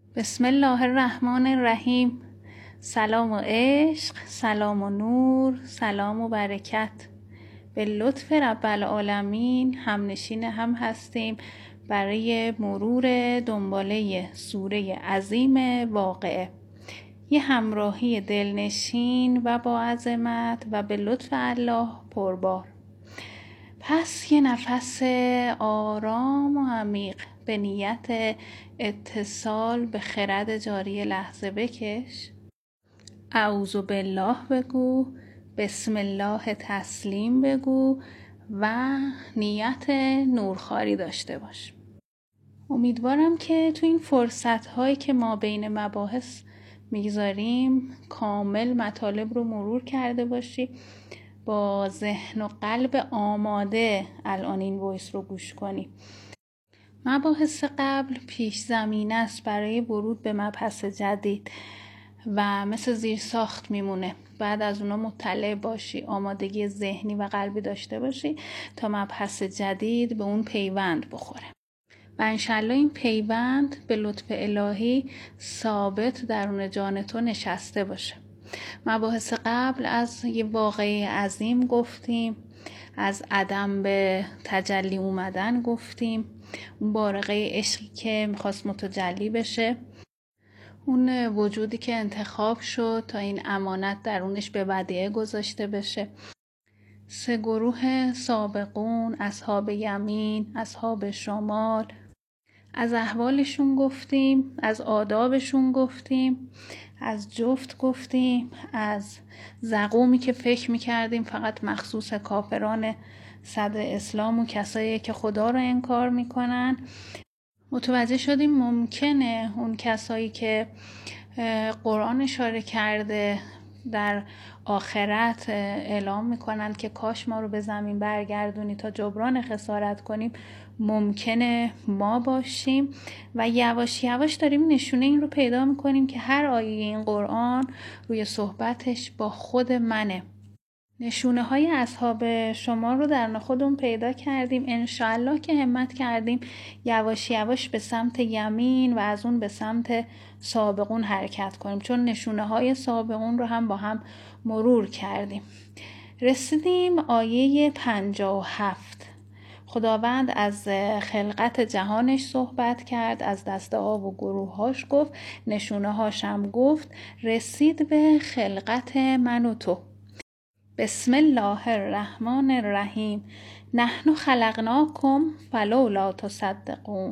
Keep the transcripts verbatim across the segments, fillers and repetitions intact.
بسم الله الرحمن الرحیم. سلام و عشق، سلام و نور، سلام و برکت. به لطف رب العالمین هم نشین هم هستیم برای مرور دنباله سوره عظیم واقعه. یه همراهی دلنشین و با عظمت و به لطف الله پربار. پس یه نفس آرام و عمیق به نیت اتصال به خرد جاری لحظه بکش. اعوذ بالله بگو، بسم الله تسلیم بگو و نیت نورخواری داشته باش. امیدوارم که تو این فرصت هایی که ما بین مباحث میگذاریم کامل مطالب رو مرور کرده باشی، با ذهن و قلب آماده الان این وایس رو گوش کنی. مباحث قبل پیش زمینه است برای ورود به مبحث جدید و مثل زیر ساخت میمونه. بعد از اونا مطلع باشی، آمادگی ذهنی و قلبی داشته باشی تا مبحث جدید به اون پیوند بخوره و انشالله این پیوند به لطف الهی ثابت درون جان تو نشسته باشه. مباحث قبل از یه واقعه عظیم گفتیم، از عدم به تجلی اومدن گفتیم، اون بارقه عشقی که میخواست متجلی بشه، اون وجودی که انتخاب شد تا این امانت درونش به ودیعه گذاشته بشه. سه گروه سابقون، اصحاب یمین، اصحاب شمال، از احوالشون گفتیم، از آدابشون گفتیم، از جفت گفتیم، از زقومی که فکر میکردیم فقط مخصوص کافران صدر اسلام و کسایی که خدا رو انکار میکنن. متوجه شدیم ممکنه اون کسایی که قرآن اشاره کرده در آخرت اعلام میکنند که کاش ما رو به زمین برگردونی تا جبران خسارت کنیم، ممکنه ما باشیم و یواش یواش داریم نشونه این رو پیدا میکنیم که هر آیه این قرآن روی صحبتش با خود منه. نشونه های اصحاب شما رو در خودمون پیدا کردیم. انشاءالله که همت کردیم یواش یواش به سمت یمین و از اون به سمت سابقون حرکت کنیم، چون نشونه های سابقون رو هم با هم مرور کردیم. رسیدیم آیه پنجاه و هفت. خداوند از خلقت جهانش صحبت کرد، از دسته ها و گروه هاش گفت، نشونه هاش هم گفت، رسید به خلقت من و تو. بسم الله الرحمن الرحیم. نحن خلقناکم فلولا تصدقون.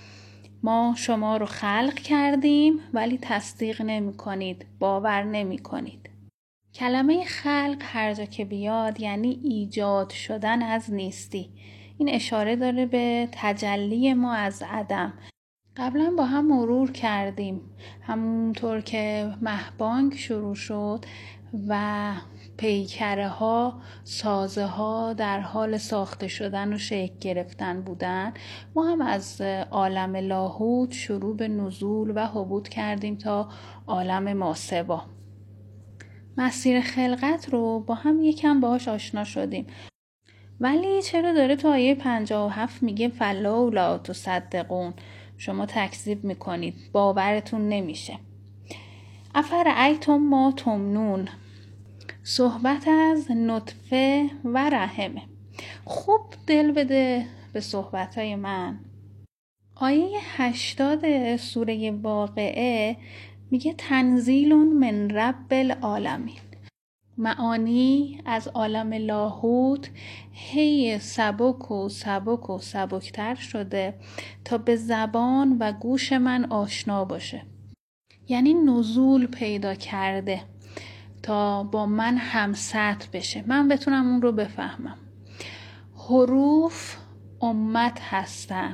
ما شما رو خلق کردیم ولی تصدیق نمی کنید، باور نمی کنید. کلمه خلق هر جا که بیاد یعنی ایجاد شدن از نیستی. این اشاره داره به تجلی ما از عدم. قبلا با هم مرور کردیم، همونطور که مهبانگ شروع شد و پیکره ها، سازه ها در حال ساخته شدن و شکل گرفتن بودن، ما هم از عالم لاهوت شروع به نزول و هبوط کردیم تا عالم ماسوا. مسیر خلقت رو با هم یکم باهاش آشنا شدیم، ولی چرا داره تا آیه پنجاه و هفت میگه فلولا تصدقون؟ شما تکذیب میکنید، باورتون نمیشه. افرأیتم ما تمنون. صحبت از نطفه و رحمه. خوب دل بده به صحبتهای من. آیه هشتاد سوره واقعه میگه تنزیل من رب العالمین. معانی از عالم لاهوت هی سبک و سبک و سبکتر شده تا به زبان و گوش من آشنا باشه. یعنی نزول پیدا کرده تا با من هم سطح بشه، من بتونم اون رو بفهمم. حروف امت هستن،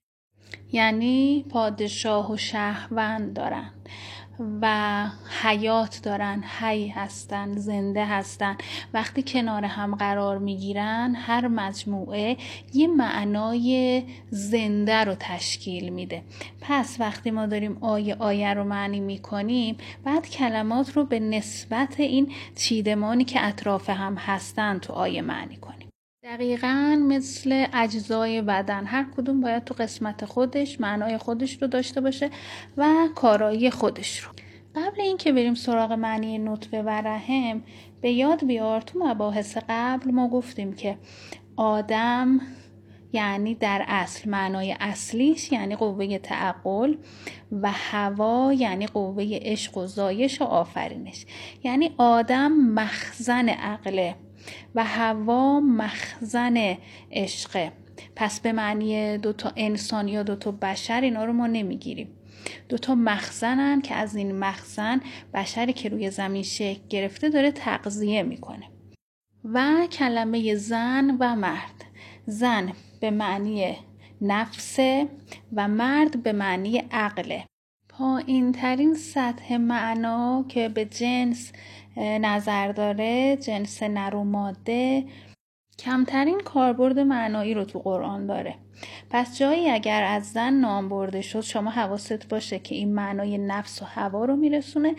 یعنی پادشاه و شهروند دارن و حیات دارن، حی هستن، زنده هستن. وقتی کنار هم قرار میگیرن هر مجموعه یه معنای زنده رو تشکیل میده. پس وقتی ما داریم آیه آیه رو معنی میکنیم، بعد کلمات رو به نسبت این چیدمانی که اطراف هم هستن تو آیه معنی کنیم. دقیقاً مثل اجزای بدن، هر کدوم باید تو قسمت خودش معنای خودش رو داشته باشه و کارایی خودش رو. قبل اینکه بریم سراغ معنی نطفه و رحم، به یاد بیار تو مباحث قبل ما گفتیم که آدم یعنی در اصل معنای اصلیش یعنی قوه تعقل و حوا یعنی قوه عشق و زایش و آفرینش. یعنی آدم مخزن عقله و حوا مخزن عشقه. پس به معنی دوتا انسان یا دوتا بشر اینا رو ما نمیگیریم. دوتا مخزنن که از این مخزن بشری که روی زمین شکل گرفته داره تغذیه میکنه. و کلمه زن و مرد، زن به معنی نفسه و مرد به معنی عقله. پایین ترین سطح معنا که به جنس نظر داره، جنس نر و ماده، کمترین کاربرد معنایی رو تو قرآن داره. پس جایی اگر از زن نام برده شد شما حواست باشه که این معنای نفس و هوا رو میرسونه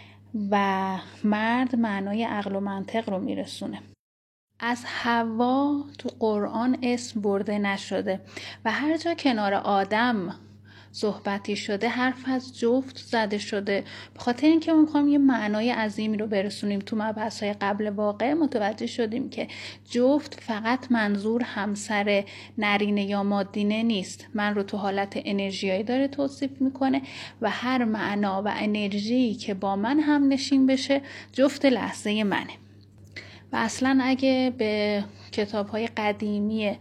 و مرد معنای عقل و منطق رو میرسونه. از حوا تو قرآن اسم برده نشده و هر جا کنار آدم صحبتی شده حرف از جفت زده شده. به خاطر اینکه ما میخوایم یه معنای عظیمی رو برسونیم. تو مبحث‌های قبل واقع متوجه شدیم که جفت فقط منظور همسر نرینه یا مادینه نیست. من رو تو حالت انرژیایی داره توصیف میکنه و هر معنا و انرژی که با من هم نشین بشه جفت لحظه منه. و اصلا اگه به کتاب‌های قدیمی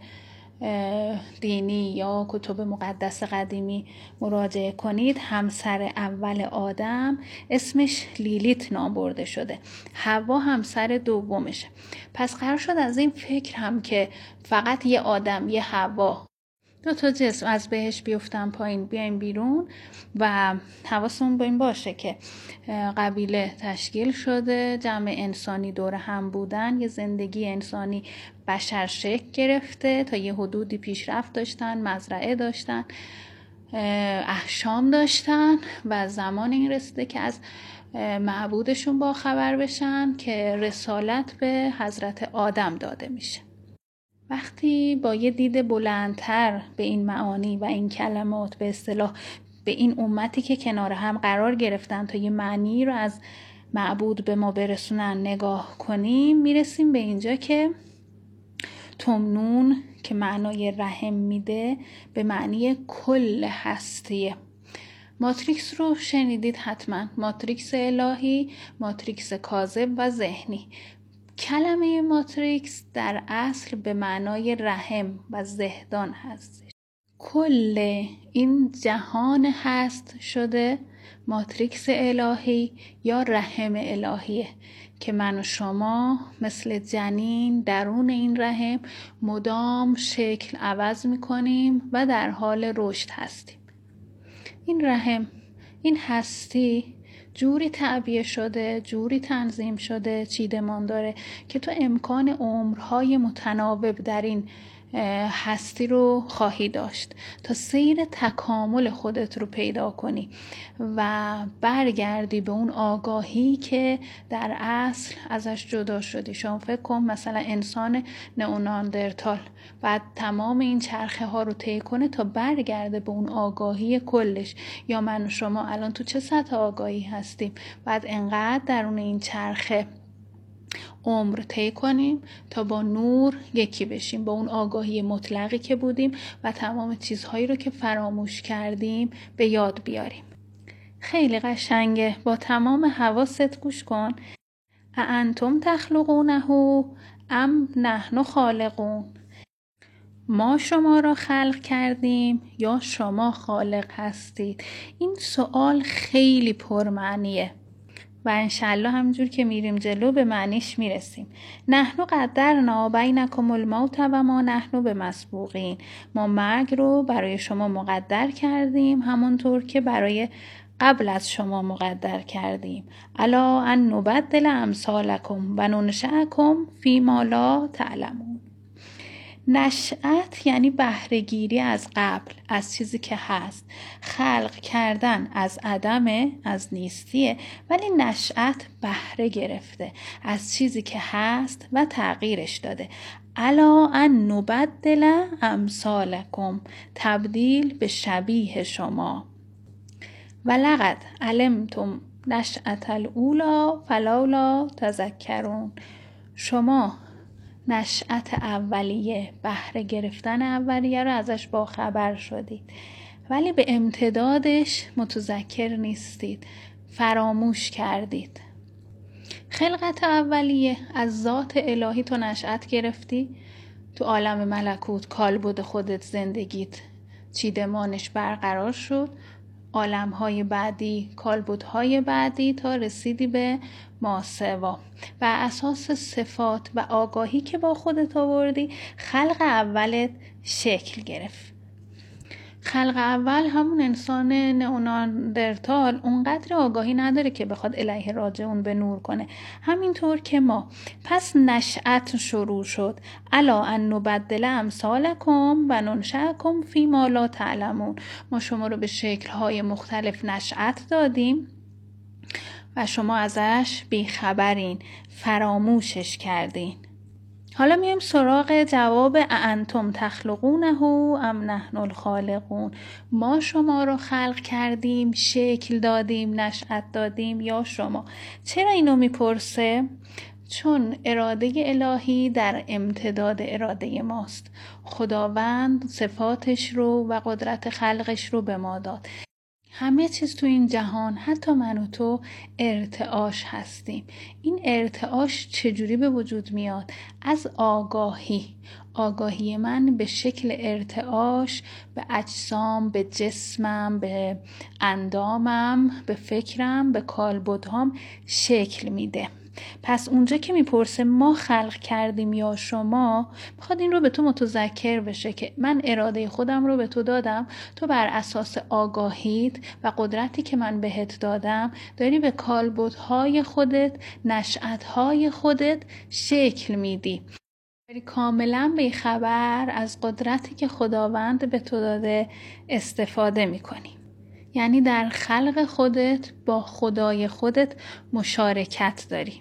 دینی یا کتب مقدس قدیمی مراجعه کنید، همسر اول آدم اسمش لیلیت نام برده شده، حوا همسر دومشه. پس قرار شد از این فکر هم که فقط یه آدم یه حوا دو تا جسم از بهش بیفتن پایین بیایم بیرون و حواسمون با این باشه که قبیله تشکیل شده، جمع انسانی دور هم بودن، یه زندگی انسانی بشر شکل گرفته، تا یه حدودی پیشرفت داشتن، مزرعه داشتن، احشام داشتن و زمان این رسیده که از معبودشون با خبر بشن که رسالت به حضرت آدم داده میشه. وقتی با یه دید بلندتر به این معانی و این کلمات، به اصطلاح به این امتی که کنار هم قرار گرفتن تا یه معنی رو از معبود به ما برسونن نگاه کنیم، میرسیم به اینجا که تمنون که معنای رحم میده به معنی کل هستیه. ماتریکس رو شنیدید حتما، ماتریکس الهی، ماتریکس کاذب و ذهنی. کلمه ماتریکس در اصل به معنای رحم و زهدان هستش. کل این جهان هست شده ماتریکس الهی یا رحم الهیه که من و شما مثل جنین درون این رحم مدام شکل عوض میکنیم و در حال رشد هستیم. این رحم، این هستی جوری تعبیه شده، جوری تنظیم شده، چیدمان داره که تو امکان عمرهای متناوب در این هستی رو خواهی داشت تا سیر تکامل خودت رو پیدا کنی و برگردی به اون آگاهی که در اصل ازش جدا شدی. شما فکر کن مثلا انسان نئاندرتال بعد تمام این چرخه ها رو طی کنه تا برگرده به اون آگاهی کلش. یا من و شما الان تو چه سطح آگاهی هستیم، بعد انقدر درون این چرخه عمر طی کنیم تا با نور یکی بشیم، با اون آگاهی مطلقی که بودیم و تمام چیزهایی رو که فراموش کردیم به یاد بیاریم. خیلی قشنگه، با تمام حواست گوش کن. اانتم تخلقونه ام نحن خالقون، ما شما را خلق کردیم یا شما خالق هستید؟ این سوال خیلی پرمعنیه و انشالله همینجور که میریم جلو به معنیش میرسیم. نحن قدرنا بینکم الموت و ما نحن بمسبوقین، ما مرگ رو برای شما مقدر کردیم همونطور که برای قبل از شما مقدر کردیم. الا ان نبدل امثالکم و ننشأکم فیما لا تعلمون. نشأت یعنی بهره‌گیری از قبل، از چیزی که هست. خلق کردن از عدمه، از نیستیه، ولی نشأت بهره گرفته از چیزی که هست و تغییرش داده. الا ان نبدل امثالکم، تبدیل به شبیه شما. ولقد علمتم نشأة الاولی فلولا تذکرون. شما نشأت اولیه، بهره گرفتن اولیه رو ازش باخبر شدید، ولی به امتدادش متذکر نیستید، فراموش کردید. خلقت اولیه از ذات الهی تو نشأت گرفتی، تو عالم ملکوت کالبد خودت زندگیت چیدمانش برقرار شد، عالم‌های بعدی، کالبدهای بعدی، تا رسیدی به ماسوا. و اساس صفات و آگاهی که با خودت آوردی، خلق اولت شکل گرفت. خلق اول همون انسان نئاندرتال اونقدر آگاهی نداره که بخواد الیه راجعون به نور کنه، همینطور که ما. پس نشأت شروع شد. الا ان نبدل امثالکم و ننشأکم فی ما لا تعلمون. ما شما رو به شکل‌های مختلف نشأت دادیم و شما ازش بیخبرین، فراموشش کردین. حالا میایم سراغ جواب اانتم تخلقونه ام نحن الخالقون. ما شما رو خلق کردیم، شکل دادیم، نشأت دادیم یا شما؟ چرا اینو میپرسه؟ چون اراده الهی در امتداد اراده ماست. خداوند صفاتش رو و قدرت خلقش رو به ما داد. همه چیز تو این جهان، حتی من و تو، ارتعاش هستیم. این ارتعاش چجوری به وجود میاد؟ از آگاهی. آگاهی من به شکل ارتعاش به اجسام، به جسمم، به اندامم، به فکرم، به کالبدهام شکل میده. پس اونجا که میپرسه ما خلق کردیم یا شما، بخواد این رو به تو متذکر بشه که من اراده خودم رو به تو دادم، تو بر اساس آگاهیت و قدرتی که من بهت دادم داری به کالبدهای خودت، نشأتهای خودت شکل میدی. داری کاملا بیخبر از قدرتی که خداوند به تو داده استفاده میکنی. یعنی در خلق خودت با خدای خودت مشارکت داری.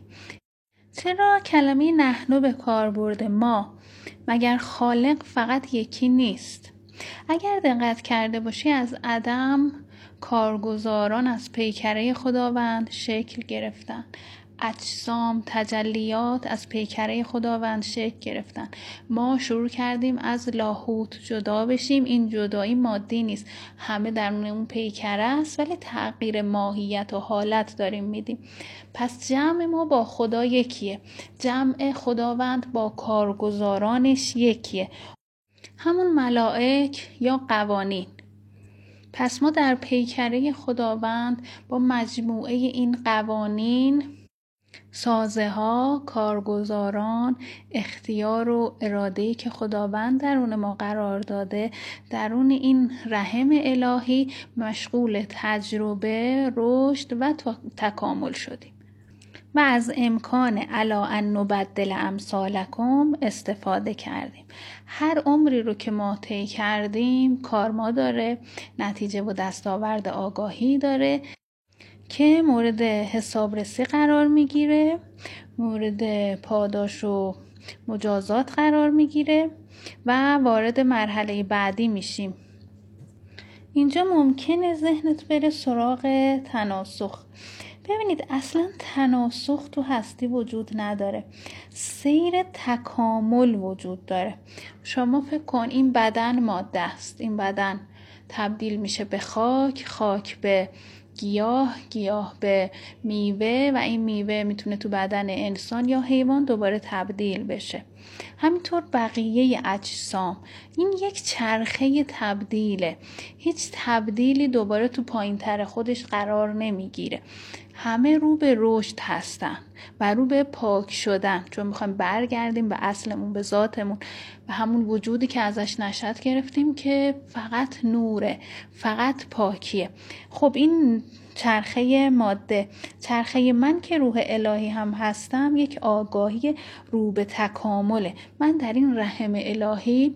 چرا کلمه نحن به کار برده؟ ما. مگر خالق فقط یکی نیست؟ اگر دقت کرده باشی از عدم کارگزاران از پیکره خداوند شکل گرفتن. اجسام، تجلیات از پیکره خداوند شکل گرفتن. ما شروع کردیم از لاهوت جدا بشیم. این جدایی مادی نیست، همه درون اون پیکره است، ولی تغییر ماهیت و حالت داریم میدیم. پس جمع ما با خدا یکیه، جمع خداوند با کارگزارانش یکیه، همون ملائک یا قوانین. پس ما در پیکره خداوند با مجموعه این قوانین، سازه ها، کارگزاران، اختیار و اراده‌ای که خداوند درون ما قرار داده، درون این رحم الهی مشغول تجربه، رشد و تکامل شدیم و از امکان الا ان نبدل امثالکم استفاده کردیم. هر عمری رو که ما طی کردیم کارما داره، نتیجه و دستاورد آگاهی داره که مورد حسابرسی قرار میگیره، مورد پاداش و مجازات قرار میگیره و وارد مرحله بعدی میشیم. اینجا ممکنه ذهنت بره سراغ تناسخ. ببینید اصلا تناسخ تو هستی وجود نداره، سیر تکامل وجود داره. شما فکر کن این بدن ماده است، این بدن تبدیل میشه به خاک، خاک به گیاه، گیاه به میوه و این میوه میتونه تو بدن انسان یا حیوان دوباره تبدیل بشه. همینطور بقیه اجسام. این یک چرخه تبدیله، هیچ تبدیلی دوباره تو پایین تر خودش قرار نمیگیره. همه رو به رشد هستن و رو به پاک شدن، چون میخوایم برگردیم به اصلمون، به ذاتمون، به همون وجودی که ازش نشأت گرفتیم که فقط نوره، فقط پاکیه. خب این چرخه ماده. چرخه من که روح الهی هم هستم یک آگاهی رو به تکامله. من در این رحم الهی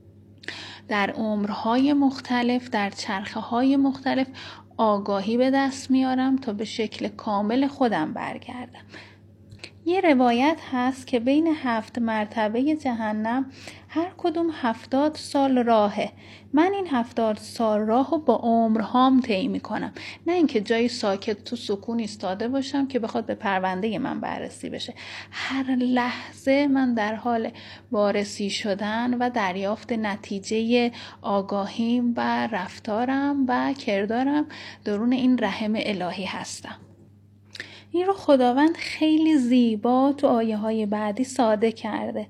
در عمرهای مختلف، در چرخه های مختلف آگاهی به دست میارم تا به شکل کامل خودم برگردم. یه روایت هست که بین هفت مرتبه جهنم هر کدوم هفتاد سال راهه. من این هفتاد سال راه رو با عمرهام طی میکنم، نه اینکه جای ساکت تو سکون ایستاده باشم که بخواد به پرونده من بررسی بشه. هر لحظه من در حال وارسی شدن و دریافت نتیجه آگاهیم و رفتارم و کردارم درون این رحم الهی هستم. این رو خداوند خیلی زیبا تو آیه های بعدی ساده کرده.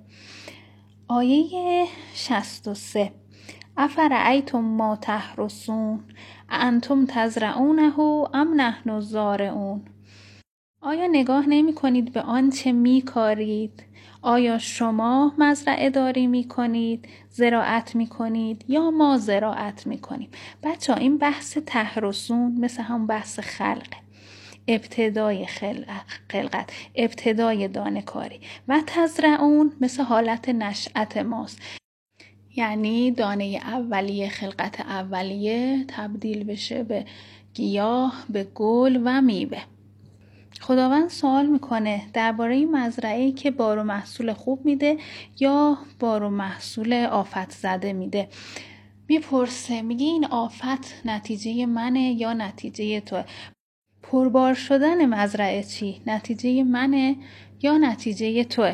آیه شصت و سه: افرأیتم ما تحرثون انتم تزرعونه ام نحن الزارعون. آیا نگاه نمی کنید به آنچه می کارید؟ آیا شما مزرعه داری می کنید، زراعت می کنید یا ما زراعت می کنیم؟ بچه ها این بحث تحرثون مثل هم بحث خلقه، ابتدای خلقت، ابتدای دانه‌کاری. و تزرعون مثل حالت نشأت ماست، یعنی دانه اولیه، خلقت اولیه تبدیل بشه به گیاه، به گل و میوه. خداوند سوال میکنه درباره این مزرعه‌ای که بار و محصول خوب میده یا بار و محصول آفت زده میده. میپرسه، میگه این آفت نتیجه منه یا نتیجه توه؟ پربار شدن مزرعه چی؟ نتیجه منه یا نتیجه توه؟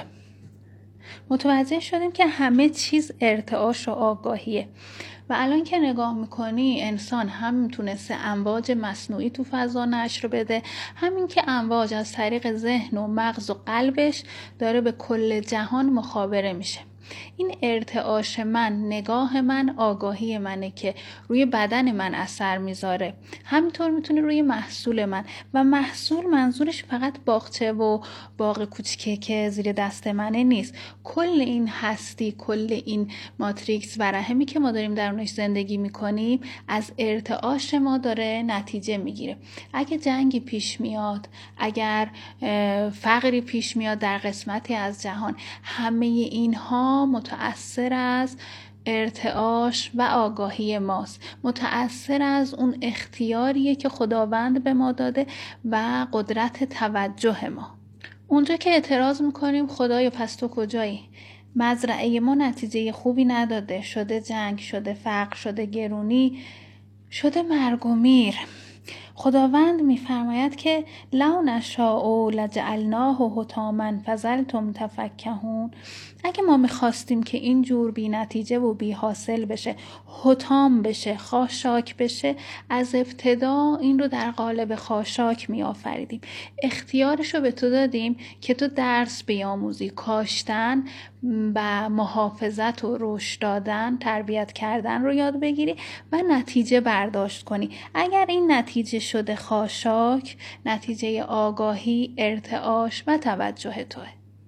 متوجه شدیم که همه چیز ارتعاش و آگاهیه. و الان که نگاه میکنی انسان هم تونسته امواج مصنوعی تو فضا نشر بده، همین که امواج از طریق ذهن و مغز و قلبش داره به کل جهان مخابره میشه. این ارتعاش من، نگاه من، آگاهی منه که روی بدن من اثر میذاره. همینطور میتونه روی محصول من، و محصول منظورش فقط باغچه و باغ کوچیکه که زیر دست منه نیست. کل این هستی، کل این ماتریکس و رحمی که ما داریم درونش زندگی میکنیم از ارتعاش ما داره نتیجه میگیره. اگه جنگی پیش میاد، اگر فقری پیش میاد در قسمتی از جهان، همه اینها متأثر از ارتعاش و آگاهی ماست، متأثر از اون اختیاریه که خداوند به ما داده و قدرت توجه ما. اونجا که اعتراض میکنیم خدایا پس تو کجایی؟ مزرعه ما نتیجه خوبی نداده، شده جنگ، شده فقر، شده گرونی، شده مرگ و میر. خداوند میفرماید که لو نشاء لجعلناه حطاما فظلتم تفکهون. اگه ما میخواستیم که این جور بی نتیجه و بی حاصل بشه، حطام بشه، خاشاک بشه، از ابتدا این رو در قالب خاشاک می آفریدیم. اختیارش رو به تو دادیم که تو درس بیاموزی، کاشتن و محافظت و رشد دادن، تربیت کردن رو یاد بگیری و نتیجه برداشت کنی. اگر این نتیجه شده خاشاک، نتیجه آگاهی، ارتعاش و توجه توه.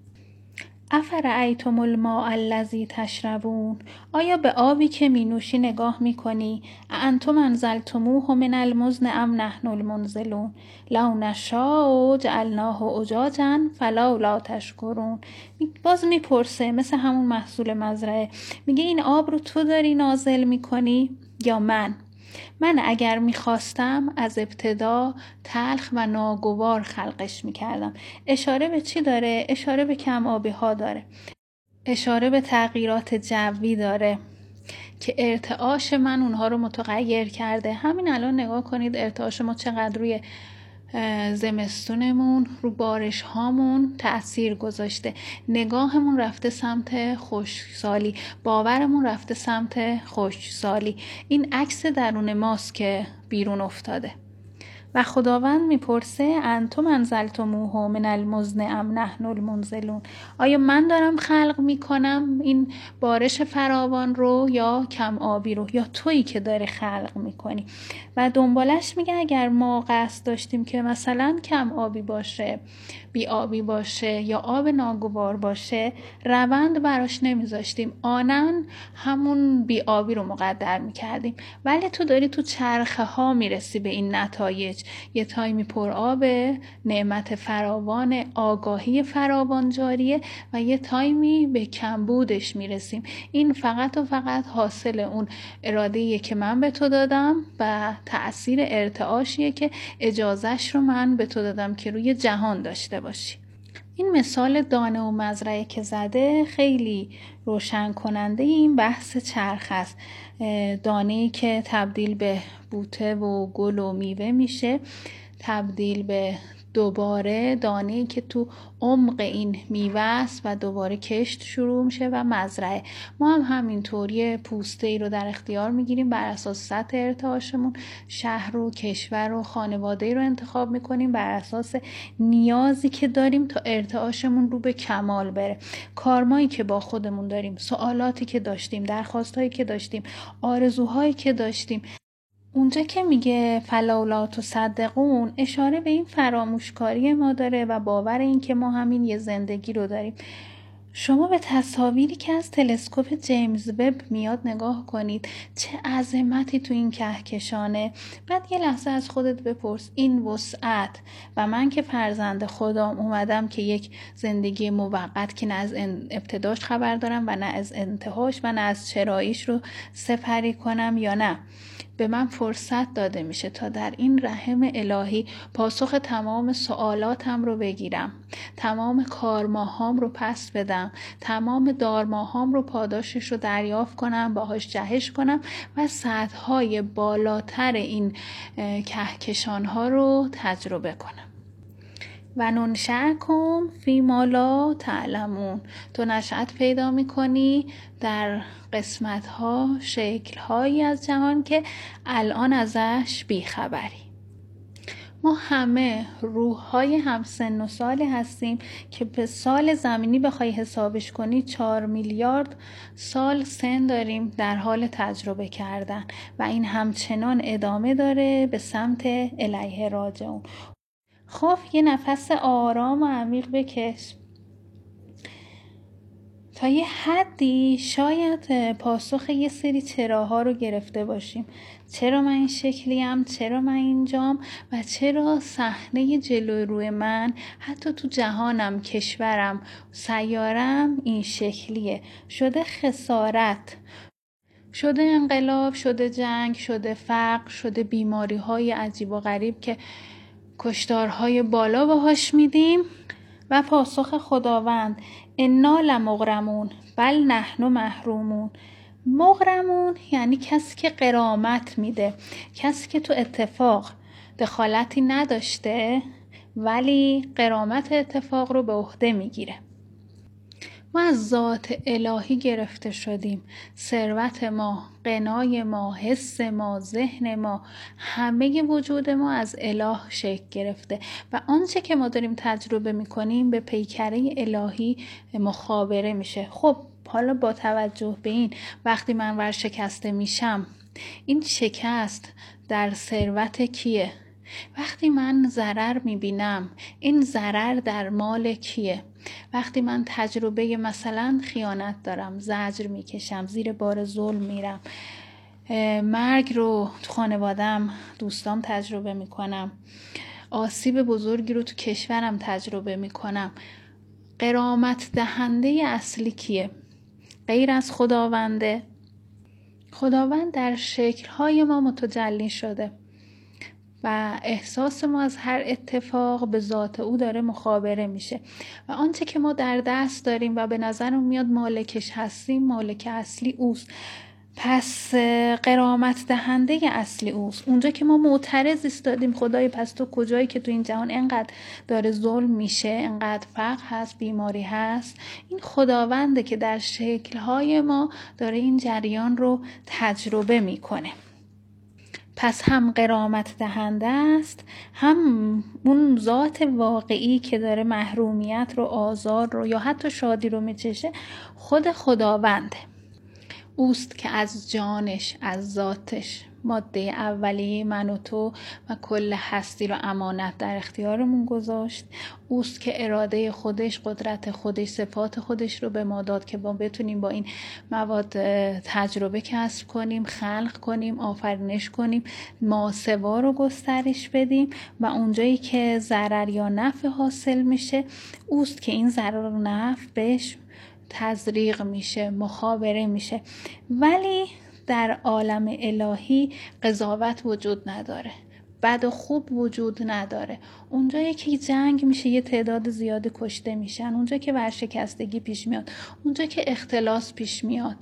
افرأیتم الماء الذی تشربون. آیا به آبی که می نوشی نگاه می کنی؟ انتم انزلتموه من المزن ام نحن المنزلون لو نشاء جعلناه اجاجا فلولا تشکرون. باز می پرسه مثل همون محصول مزرعه، میگه این آب رو تو داری نازل می کنی یا من؟ من اگر میخواستم از ابتدا تلخ و ناگوار خلقش میکردم. اشاره به چی داره؟ اشاره به کم آبی ها داره، اشاره به تغییرات جوی داره که ارتعاش من اونها رو متغیر کرده. همین الان نگاه کنید ارتعاش ما چقدر روی زمستونمون، رو بارش هامون تأثیر گذاشته. نگاهمون رفته سمت خشکسالی، باورمون رفته سمت خشکسالی. این عکس درون ماست که بیرون افتاده. و خداوند میپرسه انتم انزلتموه من المزن ام نحن المنزلون. آیا من دارم خلق میکنم این بارش فراوان رو یا کم آبی رو، یا تویی که داری خلق میکنی؟ و دنبالش میگه اگر ما قصد داشتیم که مثلا کم آبی باشه، بی آبی باشه یا آب ناگوار باشه، روند براش نمیذاشتیم، آنن همون بی آبی رو مقدر میکردیم. ولی تو داری تو چرخه ها میرسی به این نتایج. یه تایمی پر آبه، نعمت فراوان، آگاهی فراوان جاریه و یه تایمی به کمبودش میرسیم. این فقط و فقط حاصل اون اراده‌ایه که من به تو دادم و تأثیر ارتعاشیه که اجازهش رو من به تو دادم که روی جهان داشته باشی. این مثال دانه و مزرعه که زده خیلی روشن کننده این بحث چرخ است. دانه‌ای که تبدیل به بوته و گل و میوه میشه، تبدیل به دوباره دانه‌ای که تو عمق این میوه است و دوباره کشت شروع میشه و مزرعه. ما هم همینطوری پوسته ای رو در اختیار میگیریم، بر اساس سطح ارتعاشمون شهر و کشور و خانواده ای رو انتخاب میکنیم بر اساس نیازی که داریم تا ارتعاشمون رو به کمال بره. کارمایی که با خودمون داریم، سوالاتی که داشتیم، درخواستایی که داشتیم، آرزوهایی که داشتیم. اونجا که میگه فلولا تصدقون اشاره به این فراموشکاری ما داره و باور این که ما همین یه زندگی رو داریم. شما به تصاویری که از تلسکوپ جیمز وب میاد نگاه کنید، چه عظمتی تو این کهکشانه. بعد یه لحظه از خودت بپرس این وسعت و من که فرزند خدام اومدم که یک زندگی موقت که نه از ابتداش خبر دارم و نه از انتهاش و نه از چراییش رو سپری کنم یا نه، به من فرصت داده میشه تا در این رحم الهی پاسخ تمام سوالاتم رو بگیرم، تمام کارماهام رو پس بدم، تمام دارماهام رو پاداشش رو دریافت کنم، باهاش جهش کنم و سطح‌های بالاتر این کهکشان‌ها رو تجربه کنم. و ننشأکم فی ما لا تعلمون، تو نشأت پیدا میکنی در قسمت ها، شکل هایی از جهان که الان ازش بیخبری. ما همه روح های همسن و سالی هستیم که به سال زمینی بخوای حسابش کنی چهار میلیارد سال سن داریم در حال تجربه کردن و این همچنان ادامه داره به سمت الیه راجعون. خب یه نفس آرام و عمیق بکش. تا یه حدی شاید پاسخ یه سری چراها رو گرفته باشیم. چرا من این شکلیم؟ چرا من اینجام؟ و چرا صحنه جلوی روی من، حتی تو جهانم، کشورم، سیارم این شکلیه؟ شده خسارت، شده انقلاب، شده جنگ، شده فقر، شده بیماری های عجیب و غریب که کشتارهای بالا باهاش میدیم. و پاسخ خداوند انا لمغرمون بل نحن محرومون. مغرمون یعنی کسی که غرامت میده، کسی که تو اتفاق دخالتی نداشته ولی غرامت اتفاق رو به عهده میگیره. ما از ذات الهی گرفته شدیم. ثروت ما، غنای ما، حس ما، ذهن ما، همه وجود ما از اله شکل گرفته و آنچه که ما داریم تجربه میکنیم به پیکره الهی مخابره میشه. خب حالا با توجه به این، وقتی من ورشکسته میشم، این شکست در ثروت کیه؟ وقتی من ضرر میبینم، این ضرر در مال کیه؟ وقتی من تجربه مثلا خیانت دارم، زجر میکشم، زیر بار ظلم میرم، مرگ رو تو خانوادم، دوستام تجربه میکنم، آسیب بزرگی رو تو کشورم تجربه میکنم، غرامت دهنده اصلی کیه؟ غیر از خداونده؟ خداوند در شکل‌های ما متجلی شده و احساس ما از هر اتفاق به ذات او داره مخابره میشه و آنچه که ما در دست داریم و به نظرم میاد مالکش هستیم، مالک اصلی اوست. پس غرامت دهنده اصلی اوست. اونجا که ما معترض ایستادیم خدای پس تو کجایی که تو این جهان انقدر داره ظلم میشه، انقدر فقر هست، بیماری هست، این خداونده که در شکل‌های ما داره این جریان رو تجربه میکنه. پس هم غرامت دهنده است، هم اون ذات واقعی که داره محرومیت رو، آزار رو یا حتی شادی رو میچشه، خود خداونده. اوست که از جانش، از ذاتش، ماده اولیه من و تو و کل هستی رو امانت در اختیارمون گذاشت. اوست که اراده خودش، قدرت خودش، صفات خودش رو به ما داد که ما بتونیم با این مواد تجربه کسب کنیم، خلق کنیم، آفرینش کنیم، ماسوا رو گسترش بدیم و اونجایی که ضرر یا نفع حاصل میشه، اوست که این ضرر و نفع بهش تزریق میشه، مخابره میشه. ولی در عالم الهی قضاوت وجود نداره، بد و خوب وجود نداره. اونجایی که جنگ میشه یه تعداد زیاد کشته میشن، اونجا که ورشکستگی پیش میاد، اونجا که اختلاس پیش میاد،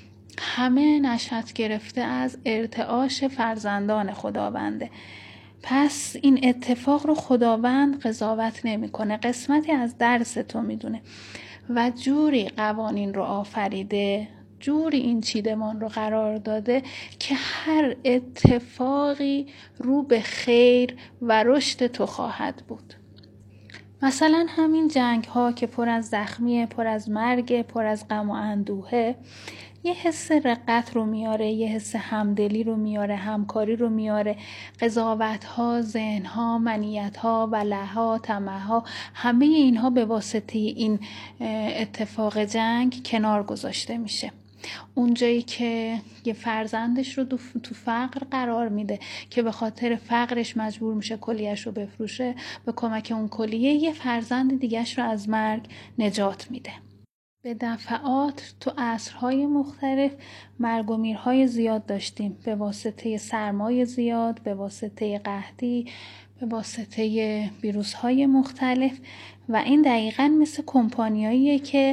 همه نشأت گرفته از ارتعاش فرزندان خداونده. پس این اتفاق رو خداوند قضاوت نمیکنه، قسمتی از درس تو میدونه و جوری قوانین رو آفریده، جوری این چیدمان رو قرار داده که هر اتفاقی رو به خیر و رشد تو خواهد بود. مثلا همین جنگ ها که پر از زخمیه، پر از مرگ، پر از غم و اندوهه، یه حس رقت رو میاره، یه حس همدلی رو میاره، همکاری رو میاره. قضاوت ها، ذهن ها، منیت ها، ولع ها، طمع ها، همه اینها به واسطه این اتفاق جنگ کنار گذاشته میشه. اونجایی که یه فرزندش رو تو فقر قرار میده که به خاطر فقرش مجبور میشه کلیه‌اش رو بفروشه، به کمک اون کلیه یه فرزند دیگه‌اش رو از مرگ نجات میده. به دفعات تو عصرهای مختلف مرگ و میرهای زیاد داشتیم، به واسطه سرمای زیاد، به واسطه قحطی، به واسطه ویروس‌های مختلف و این دقیقاً مثل کمپانیاییه که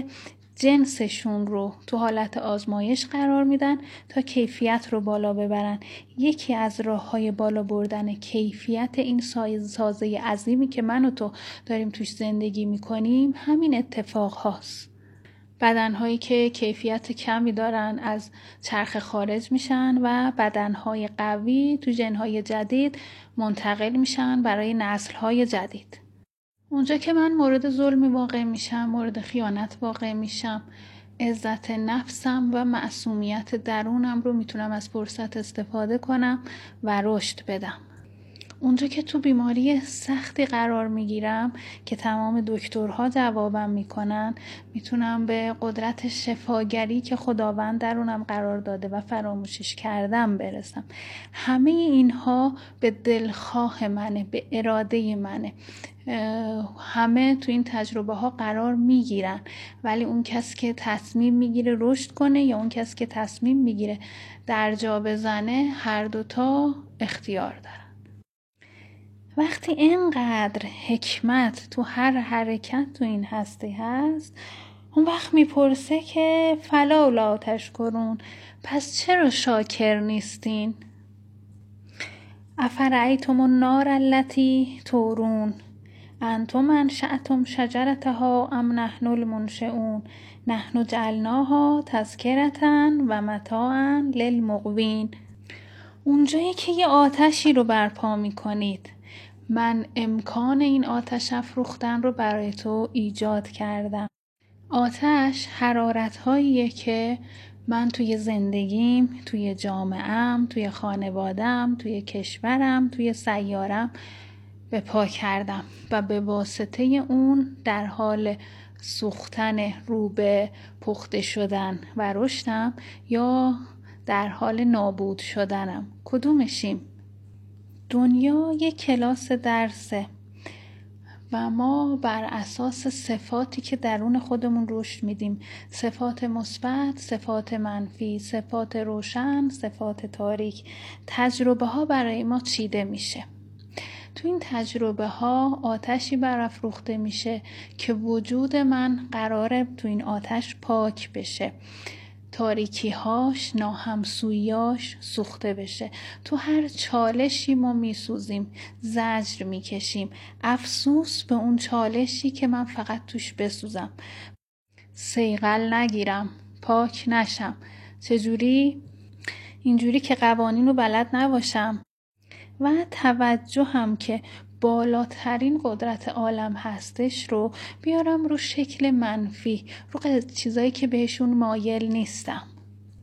جنسشون رو تو حالت آزمایش قرار میدن تا کیفیت رو بالا ببرن. یکی از راه‌های بالا بردن کیفیت این سازه عظیمی که من و تو داریم توش زندگی میکنیم همین اتفاق هاست. بدنهایی که کیفیت کمی دارن از چرخ خارج میشن و بدنهای قوی تو ژنهای جدید منتقل میشن برای نسلهای جدید. اونجا که من مورد ظلمی واقع میشم، مورد خیانت واقع میشم، عزت نفسم و معصومیت درونم رو میتونم از فرصت استفاده کنم و رشد بدم. اونجا که تو بیماری سختی قرار میگیرم که تمام دکترها جوابم میکنن، میتونم به قدرت شفاگری که خداوند درونم قرار داده و فراموشش کردم برسم. همه اینها به دلخواه منه، به اراده منه. همه تو این تجربه ها قرار میگیرن، ولی اون کس که تصمیم میگیره رشد کنه یا اون کس که تصمیم میگیره در جا بزنه، هر دوتا اختیار دارن. وقتی اینقدر حکمت تو هر حرکت تو این هستی هست، اون وقت میپرسه که فلولا تشکرون، پس چرا شاکر نیستین؟ افرأیتم النار التی تورون انتم انشأتم شجرتها ام نحن المنشئون نحن جعلناها تذکرة و متاعا للمقوین. اونجایی که یه آتشی رو برپا میکنید، من امکان این آتش افروختن رو برای تو ایجاد کردم. آتش حرارت‌هاییه که من توی زندگیم، توی جامعه‌ام، توی خانواده‌ام، توی کشورم، توی سیارم به پا کردم و به واسطه اون در حال سوختن، رو به پخته شدن و رشدم یا در حال نابود شدنم. کدومشیم؟ دنیا یک کلاس درسه و ما بر اساس صفاتی که درون خودمون رشد میدیم، صفات مثبت، صفات منفی، صفات روشن، صفات تاریک، تجربه ها برای ما چیده میشه. تو این تجربه ها آتشی برافروخته میشه که وجود من قراره تو این آتش پاک بشه، تاریکی هاش، ناهمسویاش سوخته بشه. تو هر چالشی ما میسوزیم، زجر میکشیم، افسوس به اون چالشی که من فقط توش بسوزم، صیقل نگیرم، پاک نشم. چجوری؟ اینجوری که قوانین رو بلد نباشم و توجه هم که بالاترین قدرت عالم هستش رو بیارم رو شکل منفی، رو چیزایی که بهشون مایل نیستم.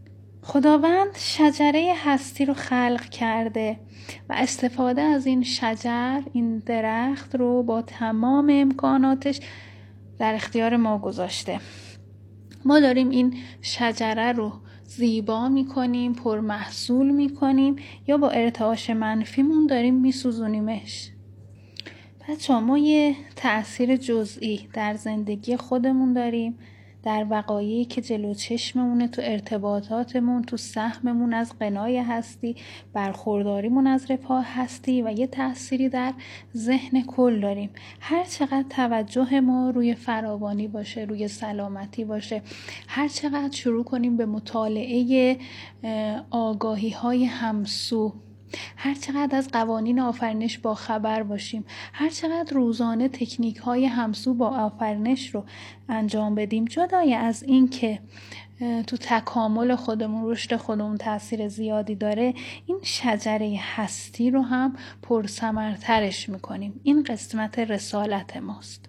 خداوند شجره هستی رو خلق کرده و استفاده از این شجر، این درخت رو با تمام امکاناتش در اختیار ما گذاشته. ما داریم این شجره رو زیبا میکنیم، پرمحصول میکنیم یا با ارتعاش منفیمون داریم میسوزونیمش. بچه‌ها ما یه تأثیر جزئی در زندگی خودمون داریم، در وقایعی که جلو چشممونه، تو ارتباطاتمون، تو سهممون از غنای هستی، برخورداریمون از رفاه هستی و یه تأثیری در ذهن کل داریم. هر چقدر توجه ما روی فراوانی باشه، روی سلامتی باشه، هر چقدر شروع کنیم به مطالعه آگاهی های همسو، هر چقدر از قوانین آفرینش با خبر باشیم، هر چقدر روزانه تکنیک های همسو با آفرینش رو انجام بدیم، جدای از این که تو تکامل خودمون، رشد خودمون تاثیر زیادی داره، این شجره هستی رو هم پرثمرترش میکنیم. این قسمت رسالت ماست.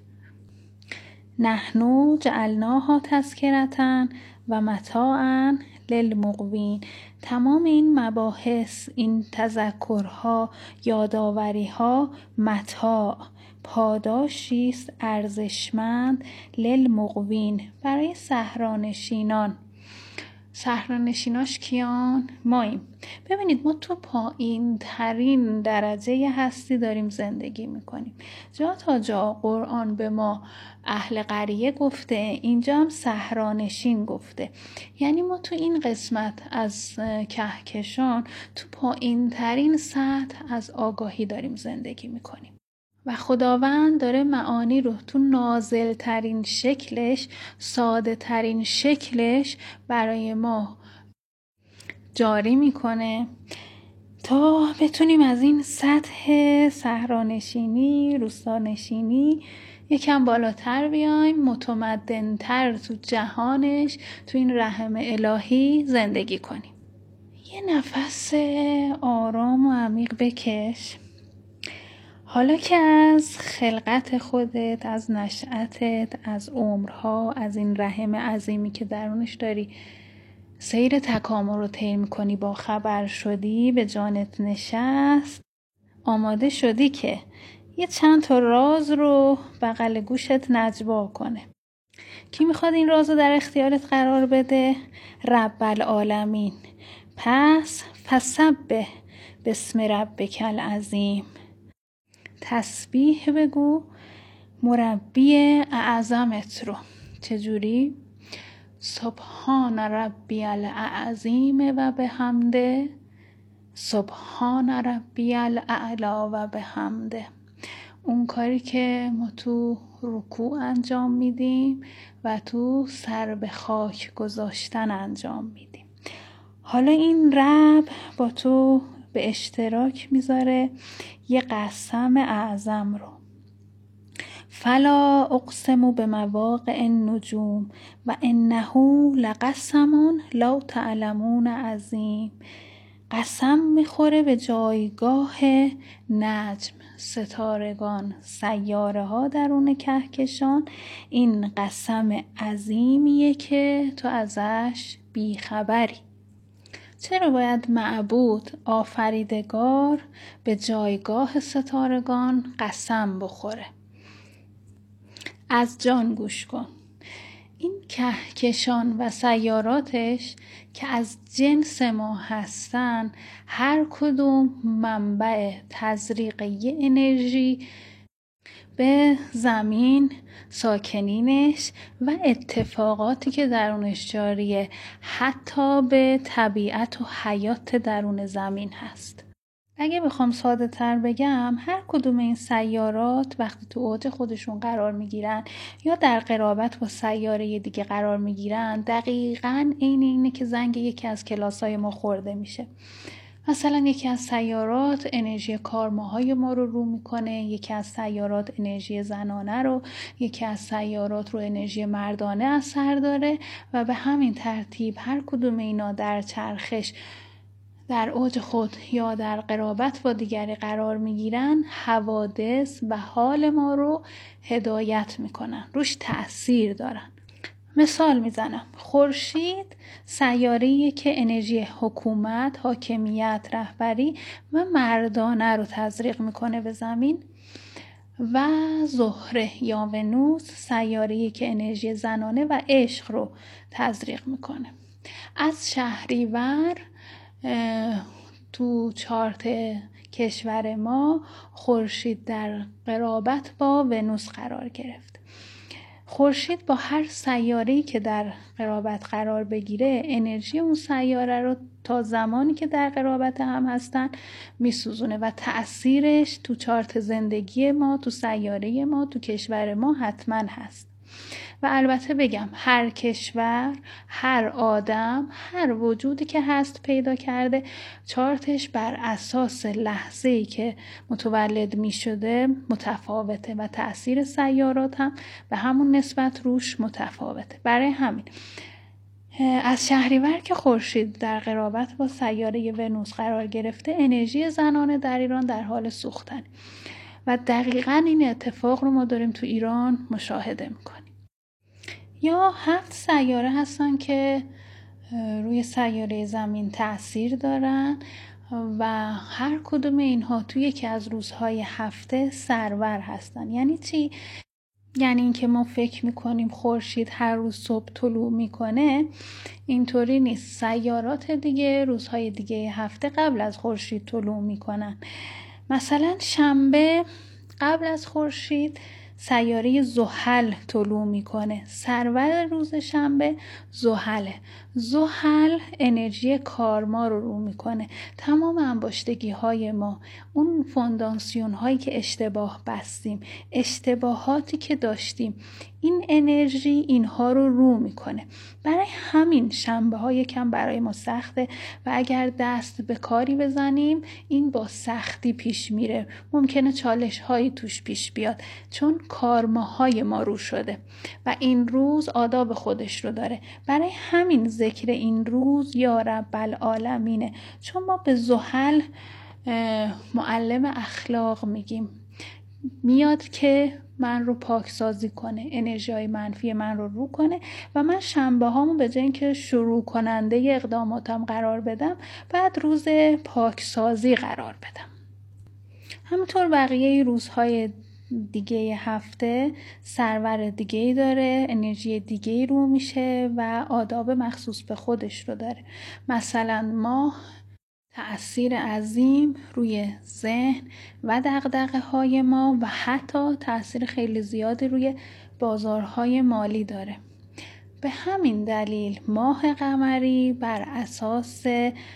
نحنو جعلناها تذکرة و متاعا للمقوین. تمام این مباحث، این تذکرها، یاداوریها، متاع، پاداشی است ارزشمند للمقوین، برای صحرانشینان. صحرانشیناش کیان؟ ماییم. ببینید ما تو پایین ترین درجه هستی داریم زندگی میکنیم. جا تا جا قرآن به ما اهل قریه گفته، اینجا هم صحرانشین گفته. یعنی ما تو این قسمت از کهکشان تو پایین ترین سطح از آگاهی داریم زندگی میکنیم و خداوند داره معانی رو تو نازل ترین شکلش، ساده ترین شکلش برای ما جاری میکنه تا بتونیم از این سطح صحرانشینی، روستانشینی یکم بالاتر بیایم، متمدن‌تر تو جهانش، تو این رحم الهی زندگی کنیم. یه نفس آرام و عمیق بکش. حالا که از خلقت خودت، از نشأتت، از عمرها، از این رحم عظیمی که درونش داری سیر تکامل رو طی می‌کنی با خبر شدی، به جانت نشست، آماده شدی که یه چند تا راز رو بغل گوشت نجوا کنه. کی میخواد این راز رو در اختیارت قرار بده؟ رب العالمین. پس فسبح بسم ربک العظیم. تسبیح بگو مربی اعظمت رو. چجوری؟ سبحان ربی العظیم و بحمده، سبحان ربی الاعلی و بحمده. اون کاری که ما تو رکوع انجام میدیم و تو سر به خاک گذاشتن انجام میدیم. حالا این رب با تو به اشتراک میذاره یه قسم اعظم رو. فلا اقسم بمواقع النجوم و انه لقسم لا تعلمون عظیم. قسم میخوره به جایگاه نجم، ستارگان، سیاره ها درون کهکشان. این قسم عظیمیه که تو ازش بیخبری. چرا باید معبود، آفریدگار به جایگاه ستارگان قسم بخوره؟ از جان گوش کن. این کهکشان و سیاراتش که از جنس ما هستن، هر کدوم منبع تزریق یه انرژی به زمین، ساکنینش و اتفاقاتی که درونش جاریه، حتی به طبیعت و حیات درون زمین هست. اگه بخوام ساده تر بگم، هر کدوم این سیارات وقتی تو اوج خودشون قرار میگیرن یا در قرابت با سیاره دیگه قرار میگیرن، دقیقاً عین اینه که زنگ یکی از کلاسای ما خورده میشه. مثلا یکی از سیارات انرژی کارماهای ما رو رو میکنه، یکی از سیارات انرژی زنانه رو، یکی از سیارات رو انرژی مردانه اثر داره و به همین ترتیب هر کدوم اینا در چرخش در اوج خود یا در قرابت با دیگری قرار میگیرن، حوادث و حال ما رو هدایت میکنن، روش تأثیر دارن. مثال میزنم. خورشید سیاره‌ایه که انرژی حکومت، حاکمیت، رهبری و مردانه رو تزریق میکنه به زمین. و زهره یا ونوس سیاره‌ای که انرژی زنانه و عشق رو تزریق میکنه. از شهریور تو چارت کشور ما خورشید در قرابت با ونوس قرار گرفت. خورشید با هر سیاره‌ای که در قرابت قرار بگیره انرژی اون سیاره رو تا زمانی که در قرابت هم هستن میسوزونه و تأثیرش تو چارت زندگی ما، تو سیاره ما، تو کشور ما حتما هست. و البته بگم هر کشور، هر آدم، هر وجودی که هست پیدا کرده چارتش بر اساس لحظه‌ای که متولد می شده متفاوته و تأثیر سیارات هم به همون نسبت روش متفاوته. برای همین از شهریور که خورشید در قرابت با سیاره ونوس قرار گرفته انرژی زنانه در ایران در حال سوختن و دقیقاً این اتفاق رو ما داریم تو ایران مشاهده میکنیم. یا هفت سیاره هستن که روی سیاره زمین تأثیر دارن و هر کدوم اینها توی یکی از روزهای هفته سرور هستن. یعنی چی؟ یعنی اینکه ما فکر میکنیم خورشید هر روز صبح طلوع میکنه، اینطوری نیست. سیارات دیگه روزهای دیگه هفته قبل از خورشید طلوع میکنن. مثلا شنبه قبل از خورشید سیاره زحل طلوع میکنه. سرور روز شنبه زحله. زحل انرژی کارما رو رو میکنه. تمام انباشتگی های ما، اون فونداسیون هایی که اشتباه بستیم، اشتباهاتی که داشتیم، این انرژی اینها رو رو میکنه. برای همین شنبه ها یکم برای ما سخته و اگر دست به کاری بزنیم این با سختی پیش میره. ممکنه چالش هایی توش پیش بیاد چون کارماهای ما رو شده و این روز آداب خودش رو داره. برای همین ذکر این روز یا رب العالمینه، چون ما به زحل معلم اخلاق میگیم. میاد که من رو پاکسازی کنه، انرژی منفی من رو رو کنه و من شنبه هامو به جای اینکه شروع کننده اقداماتم قرار بدم بعد روز پاکسازی قرار بدم. همینطور بقیه روزهای دیگه هفته سرور دیگه داره، انرژی دیگه رو میشه و آداب مخصوص به خودش رو داره. مثلا ماه تأثیر عظیم روی ذهن و دغدغه های ما و حتی تأثیر خیلی زیادی روی بازارهای مالی داره. به همین دلیل ماه قمری بر اساس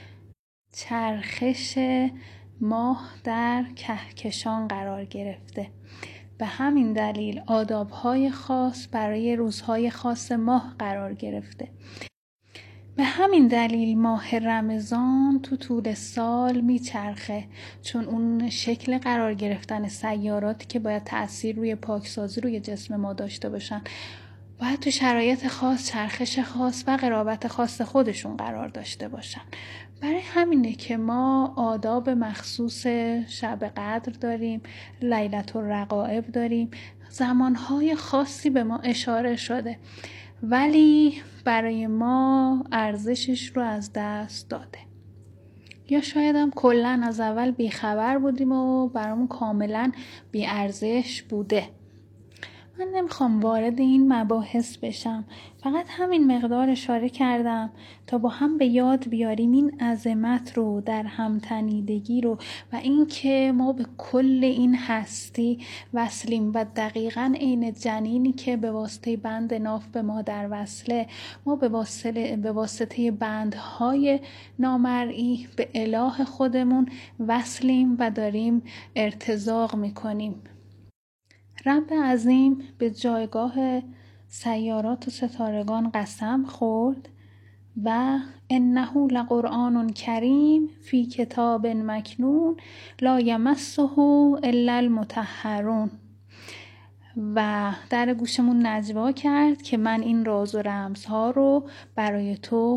چرخش ماه در کهکشان قرار گرفته. به همین دلیل آدابهای خاص برای روزهای خاص ماه قرار گرفته. به همین دلیل ماه رمضان تو طول سال میچرخه، چون اون شکل قرار گرفتن سیاراتی که باید تأثیر روی پاکسازی روی جسم ما داشته باشن باید تو شرایط خاص، چرخش خاص و قرابت خاص خودشون قرار داشته باشن. برای همینه که ما آداب مخصوص شب قدر داریم، لیلة الرغائب داریم، زمانهای خاصی به ما اشاره شده ولی برای ما ارزشش رو از دست داده. یا شاید هم کلن از اول بیخبر بودیم و برامون کاملا بی ارزش بوده. من نمیخوام وارد این مباحث بشم، فقط همین مقدار اشاره کردم تا با هم به یاد بیاریم این عظمت رو، در همتنیدگی رو و این که ما به کل این هستی وصلیم و دقیقاً عین جنینی که به واسطه بند ناف به مادر وصله، ما به واسطه, به واسطه بندهای نامرئی به اله خودمون وصلیم و داریم ارتزاق میکنیم. رب عظیم به جایگاه سیارات و ستارگان قسم خورد و انه لقرآن کریم فی کتاب مکنون لا یمسه الا المطهرون و در گوشمون نجوا کرد که من این راز و رمزها رو برای تو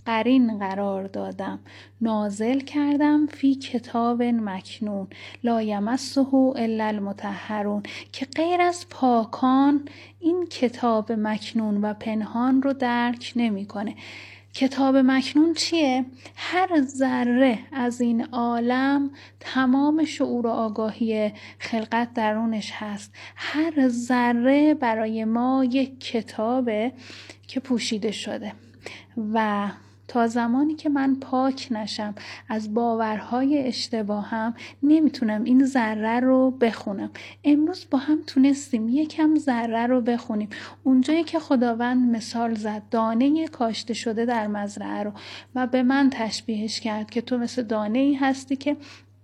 قرین قرار دادم، نازل کردم فی کتاب مکنون لا یمسه الا المطهرون، که غیر از پاکان این کتاب مکنون و پنهان رو درک نمی‌کنه. کتاب مکنون چیه؟ هر ذره از این عالم تمام شعور و آگاهی خلقت درونش هست. هر ذره برای ما یک کتابه که پوشیده شده و تا زمانی که من پاک نشم از باورهای اشتباهم نمیتونم این ذره رو بخونم. امروز با هم تونستیم یکم ذره رو بخونیم. اونجایی که خداوند مثال زد دانه کاشته شده در مزرعه رو و به من تشبیهش کرد که تو مثل دانه ای هستی که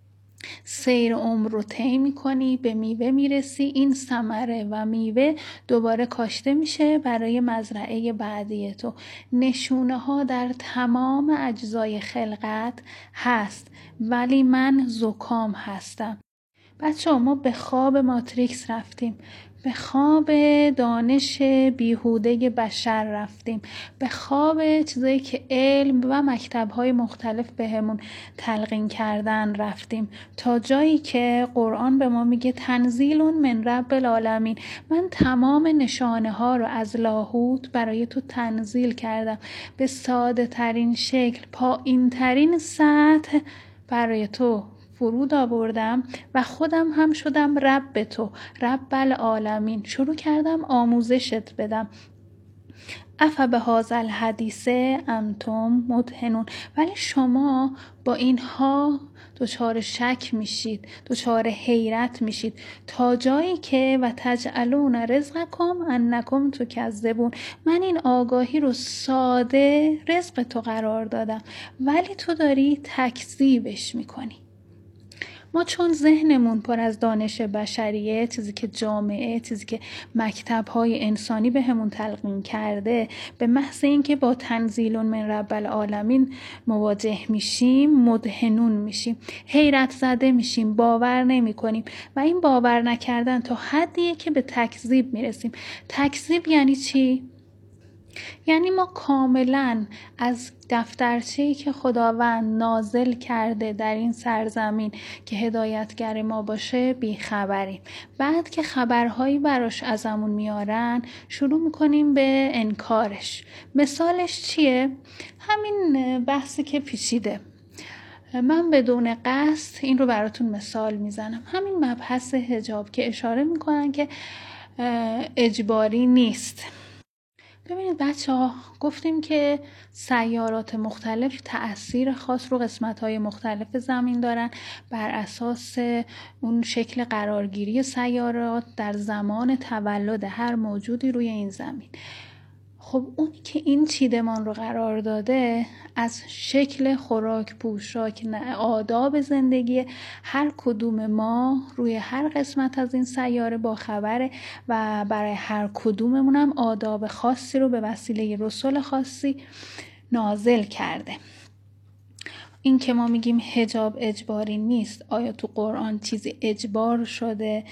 سیر عمر رو طی می‌کنی، به میوه میرسی، این ثمره و میوه دوباره کاشته میشه برای مزرعه بعدی تو. نشونه ها در تمام اجزای خلقت هست، ولی من زکام هستم. بچه ها ما به خواب ماتریکس رفتیم، به خواب دانش بیهوده بشر رفتیم، به خواب چیزایی که علم و مکتب‌های مختلف بهمون تلقین کردن رفتیم، تا جایی که قرآن به ما میگه تنزیل من رب العالمین. من تمام نشانه ها رو از لاهوت برای تو تنزیل کردم به ساده ترین شکل، پایین ترین سطح برای تو فرود آوردم و خودم هم شدم رب تو، رب العالمین. شروع کردم آموزشت بدم. اف به هذا الحدیث انتم مدهنون. ولی شما با اینها دچار شک میشید، دچار حیرت میشید، تا جایی که و تجعلون رزقکم انکم تکذبون. من این آگاهی رو ساده رزق تو قرار دادم ولی تو داری تکذیبش میکنی. ما چون ذهنمون پر از دانش بشریه، چیزی که جامعه، چیزی که مکتب‌های انسانی به همون تلقین کرده، به محض اینکه با تنزیل من رب العالمین مواجه میشیم مدهنون میشیم، حیرت زده میشیم، باور نمی کنیم و این باور نکردن تا حدیه که به تکذیب میرسیم. تکذیب یعنی چی؟ یعنی ما کاملا از دفترچه‌ای که خداوند نازل کرده در این سرزمین که هدایتگر ما باشه بیخبریم. بعد که خبرهایی براش ازمون میارن شروع میکنیم به انکارش. مثالش چیه؟ همین بحثی که پیچیده. من بدون قصد این رو براتون مثال میزنم. همین مبحث حجاب که اشاره میکنن که اجباری نیست. ببینید بچه ها، گفتیم که سیارات مختلف تأثیر خاص رو قسمت‌های مختلف زمین دارن بر اساس اون شکل قرارگیری سیارات در زمان تولد هر موجودی روی این زمین. خب اونی که این چیدمان رو قرار داده از شکل خوراک، پوشاک، آداب زندگی هر کدوم ما روی هر قسمت از این سیاره با خبره و برای هر کدوممون هم آداب خاصی رو به وسیله رسول خاصی نازل کرده. این که ما میگیم حجاب اجباری نیست، آیا تو قرآن چیزی اجبار شده؟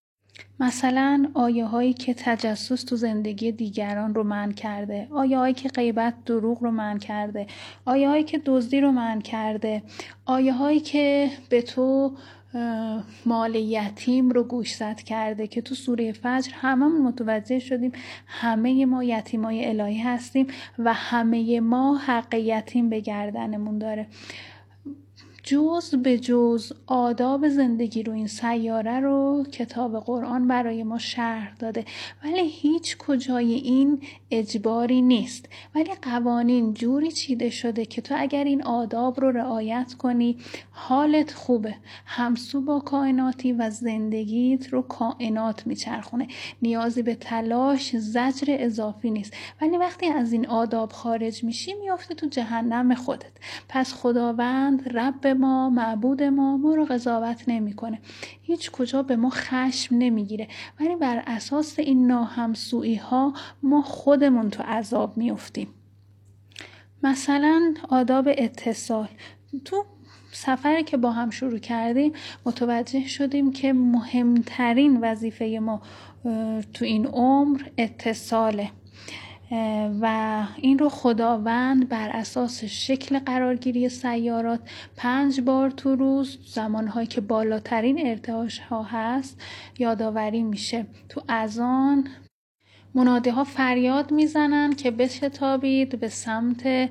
مثلا آیه هایی که تجسس تو زندگی دیگران رو منع کرده، آیه هایی که غیبت دروغ رو منع کرده، آیه هایی که دزدی رو منع کرده، آیه هایی که به تو مال یتیم رو گوشزد کرده که تو سوره فجر هممون متوجه شدیم همه ما یتیمای الهی هستیم و همه ما حق یتیم به گردنمون داره. جز به جز آداب زندگی رو این سیاره رو کتاب قرآن برای ما شرح داده، ولی هیچ کجای این اجباری نیست، ولی قوانین جوری چیده شده که تو اگر این آداب رو رعایت کنی حالت خوبه، همسو با کائناتی و زندگیت رو کائنات میچرخونه، نیازی به تلاش زجر اضافی نیست. ولی وقتی از این آداب خارج میشی میافته تو جهنم خودت. پس خداوند رب ما، معبود ما ما رو قضاوت نمیکنه، هیچ کجا به ما خشم نمیگیره، ولی بر اساس این ناهمسویی ها ما خودمون تو عذاب میافتیم. مثلا آداب اتصال. تو سفری که با هم شروع کردیم متوجه شدیم که مهمترین وظیفه ما تو این عمر اتصاله. و این رو خداوند بر اساس شکل قرارگیری سیارات پنج بار تو روز، زمانهایی که بالاترین ارتعاش ها هست، یادآوری میشه. تو اذان منادی ها فریاد میزنن که بشتابید به سمت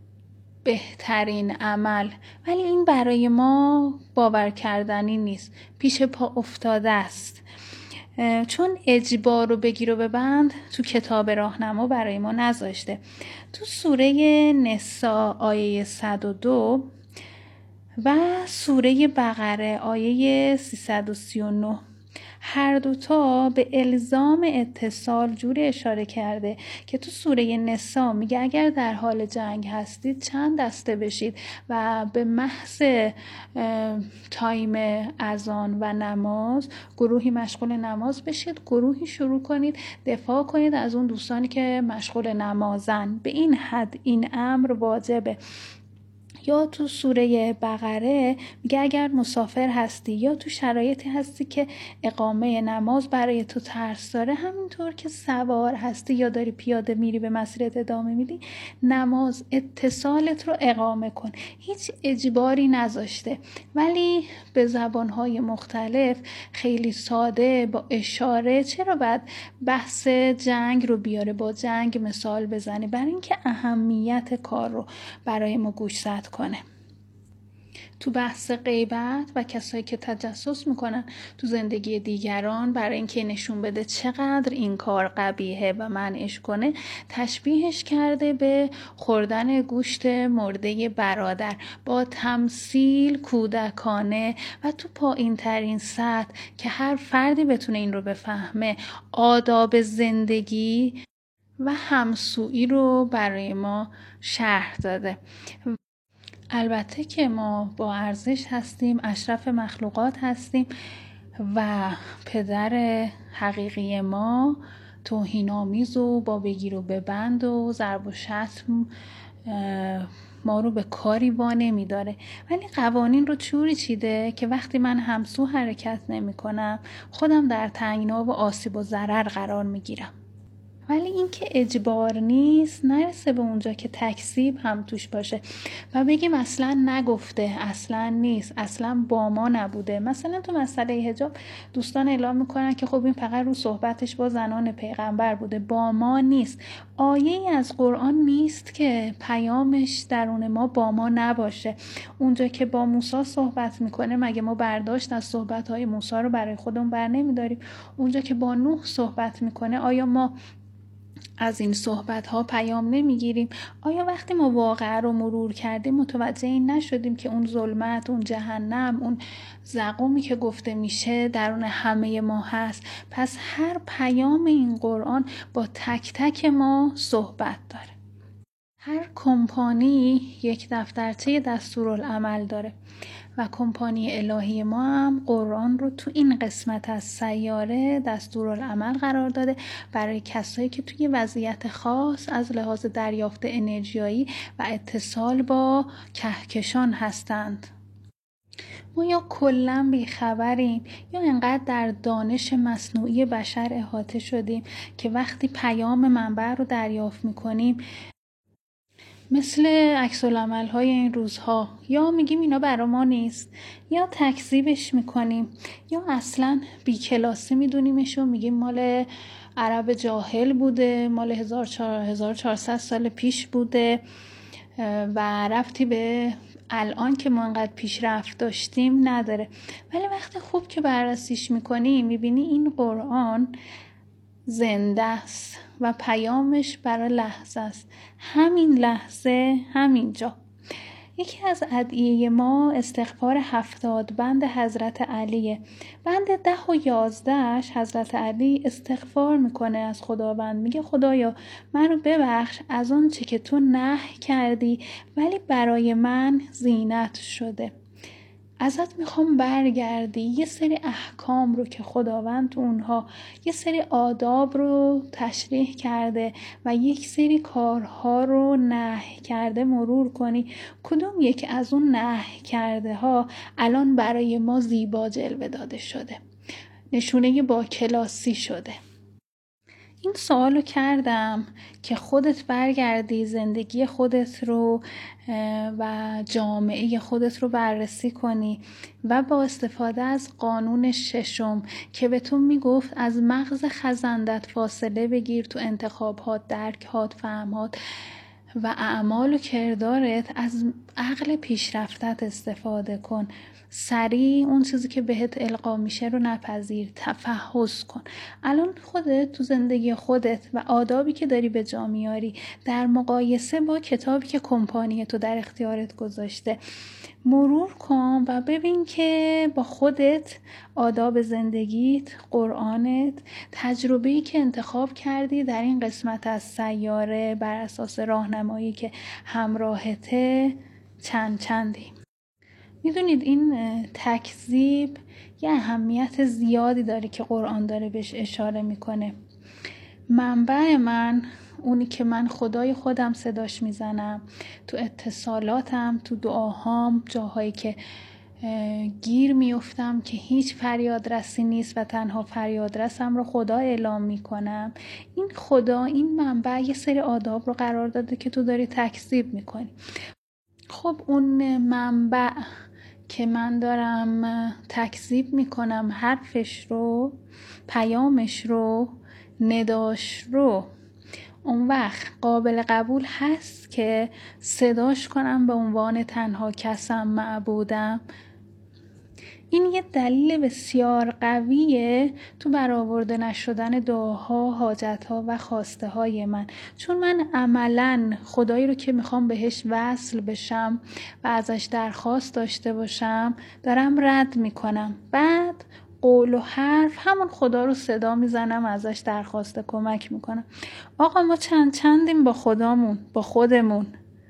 بهترین عمل، ولی این برای ما باور کردنی نیست، پیش پا افتاده است، چون اجبار رو بگیر و ببند تو کتاب راهنما برای ما نذاشته. تو سوره نساء آیه صد و دو و سوره بقره آیه سیصد و سی و نه هر دوتا به الزام اتصال جوری اشاره کرده که تو سوره نساء میگه اگر در حال جنگ هستید چند دسته بشید و به محض تایم اذان و نماز گروهی مشغول نماز بشید، گروهی شروع کنید دفاع کنید از اون دوستانی که مشغول نمازن. به این حد این امر واجبه. یا تو سوره بقره میگه اگر مسافر هستی یا تو شرایطی هستی که اقامه نماز برای تو ترس داره، همینطور که سوار هستی یا داری پیاده میری به مسیرت ادامه میدی، نماز اتصالت رو اقامه کن. هیچ اجباری نذاشته، ولی به زبانهای مختلف خیلی ساده با اشاره چرا باید بحث جنگ رو بیاره، با جنگ مثال بزنه، برای اینکه اهمیت کار رو برای ما گوشزد کنه. تو بحث غیبت و کسایی که تجسس میکنن تو زندگی دیگران برای اینکه نشون بده چقدر این کار قبیحه و منعش کنه، تشبیهش کرده به خوردن گوشت مرده برادر، با تمثیل کودکانه و تو پایین ترین سطح که هر فردی بتونه این رو بفهمه. آداب زندگی و همسویی رو برای ما شرح داده. البته که ما با ارزش هستیم، اشرف مخلوقات هستیم و پدر حقیقی ما توهین‌آمیز و با بگیر و ببند و ضرب و شتم ما رو به کاری وا نمی‌داره، ولی قوانین رو چوری چیده که وقتی من همسو حرکت نمی‌کنم خودم در تنگنا و آسیب و ضرر قرار می‌گیرم. ولی این که اجبار نیست، نرسه به اونجا که تکذیب هم توش باشه و بگیم اصلا نگفته، اصلا نیست، اصلا با ما نبوده. مثلا تو مسئله حجاب دوستان اعلام میکنن که خب این فقط رو صحبتش با زنان پیغمبر بوده، با ما نیست. آیه ای از قرآن نیست که پیامش درون ما با ما نباشه. اونجا که با موسی صحبت میکنه مگه ما برداشت از صحبتهای موسی رو برای خودمون بر نمیداریم؟ اونجا که با نوح صحبت میکنه آیا ما از این صحبت ها پیام نمیگیریم؟ آیا وقتی ما واقعه رو مرور کردیم متوجه این نشدیم که اون ظلمت، اون جهنم، اون زقومی که گفته میشه درون همه ما هست؟ پس هر پیام این قرآن با تک تک ما صحبت داره. هر کمپانی یک دفترچه دستورالعمل داره و کمپانی الهی ما هم قرآن رو تو این قسمت از سیاره دستورالعمل قرار داده برای کسایی که توی وضعیت خاص از لحاظ دریافت انرژیایی و اتصال با کهکشان هستند. ما یا کلاً بیخبریم یا انقدر در دانش مصنوعی بشر احاطه شدیم که وقتی پیام منبع رو دریافت میکنیم مثل عکس‌العمل های این روزها یا میگیم اینا برا ما نیست، یا تکذیبش میکنیم، یا اصلا بیکلاسی میدونیمش و میگیم مال عرب جاهل بوده، مال هزار و چهارصد سال پیش بوده و رفتی به الان که ما انقدر پیشرفت داشتیم نداره. ولی وقتی خوب که بررسیش میکنیم میبینی این قرآن زنده است و پیامش برای لحظه است، همین لحظه، همینجا. یکی از ادعیه ما استغفار هفتاد بند حضرت علیه. بند ده و یازدهش حضرت علی استغفار میکنه از خداوند، میگه خدایا من رو ببخش از اون چه که تو نهی کردی ولی برای من زینت شده. ازت میخوام برگردی یه سری احکام رو که خداوند تو اونها یه سری آداب رو تشریح کرده و یک سری کارها رو نهی کرده مرور کنی. کدوم یک از اون نهی کرده ها الان برای ما زیبا جلوه داده شده، نشونه با کلاسی شده؟ این سوالو کردم که خودت برگردی زندگی خودت رو و جامعه خودت رو بررسی کنی و با استفاده از قانون ششم که به تو میگفت از مغز خزندت فاصله بگیر، تو انتخابات، درکات، فهمات و اعمال و کردارت از عقل پیشرفتت استفاده کن. سریع اون چیزی که بهت القا میشه رو نپذیر، تفحص کن. الان خودت تو زندگی خودت و آدابی که داری به جا میاری در مقایسه با کتابی که کمپانی تو در اختیارت گذاشته مرور کن و ببین که با خودت، آداب زندگیت، قرآنت، تجربه‌ای که انتخاب کردی در این قسمت از سیاره بر اساس راهنمایی که همراهته چند چندی. میدونید این تکذیب یه اهمیت زیادی داره که قرآن داره بهش اشاره میکنه. منبع من، اونی که من خدای خودم صداش میزنم، تو اتصالاتم، تو دعاهام، جاهایی که گیر میافتم که هیچ فریادرسی نیست و تنها فریادرسم رو خدا اعلام میکنم، این خدا، این منبع یه سری آداب رو قرار داده که تو داری تکذیب میکنی. خب اون منبع که من دارم تکذیب میکنم حرفش رو، پیامش رو، نداش رو، اون وقت قابل قبول هست که صداش کنم به عنوان تنها کسم، معبودم؟ این یه دلیل بسیار قویه تو برآورده نشدن دعاها، حاجتها و خواسته های من، چون من عملاً خدایی رو که میخوام بهش وصل بشم و ازش درخواست داشته باشم دارم رد میکنم. بعد قول و حرف همون خدا رو صدا میزنم، ازش درخواست کمک میکنم. آقا ما چند چندیم با خدامون، با خودمون.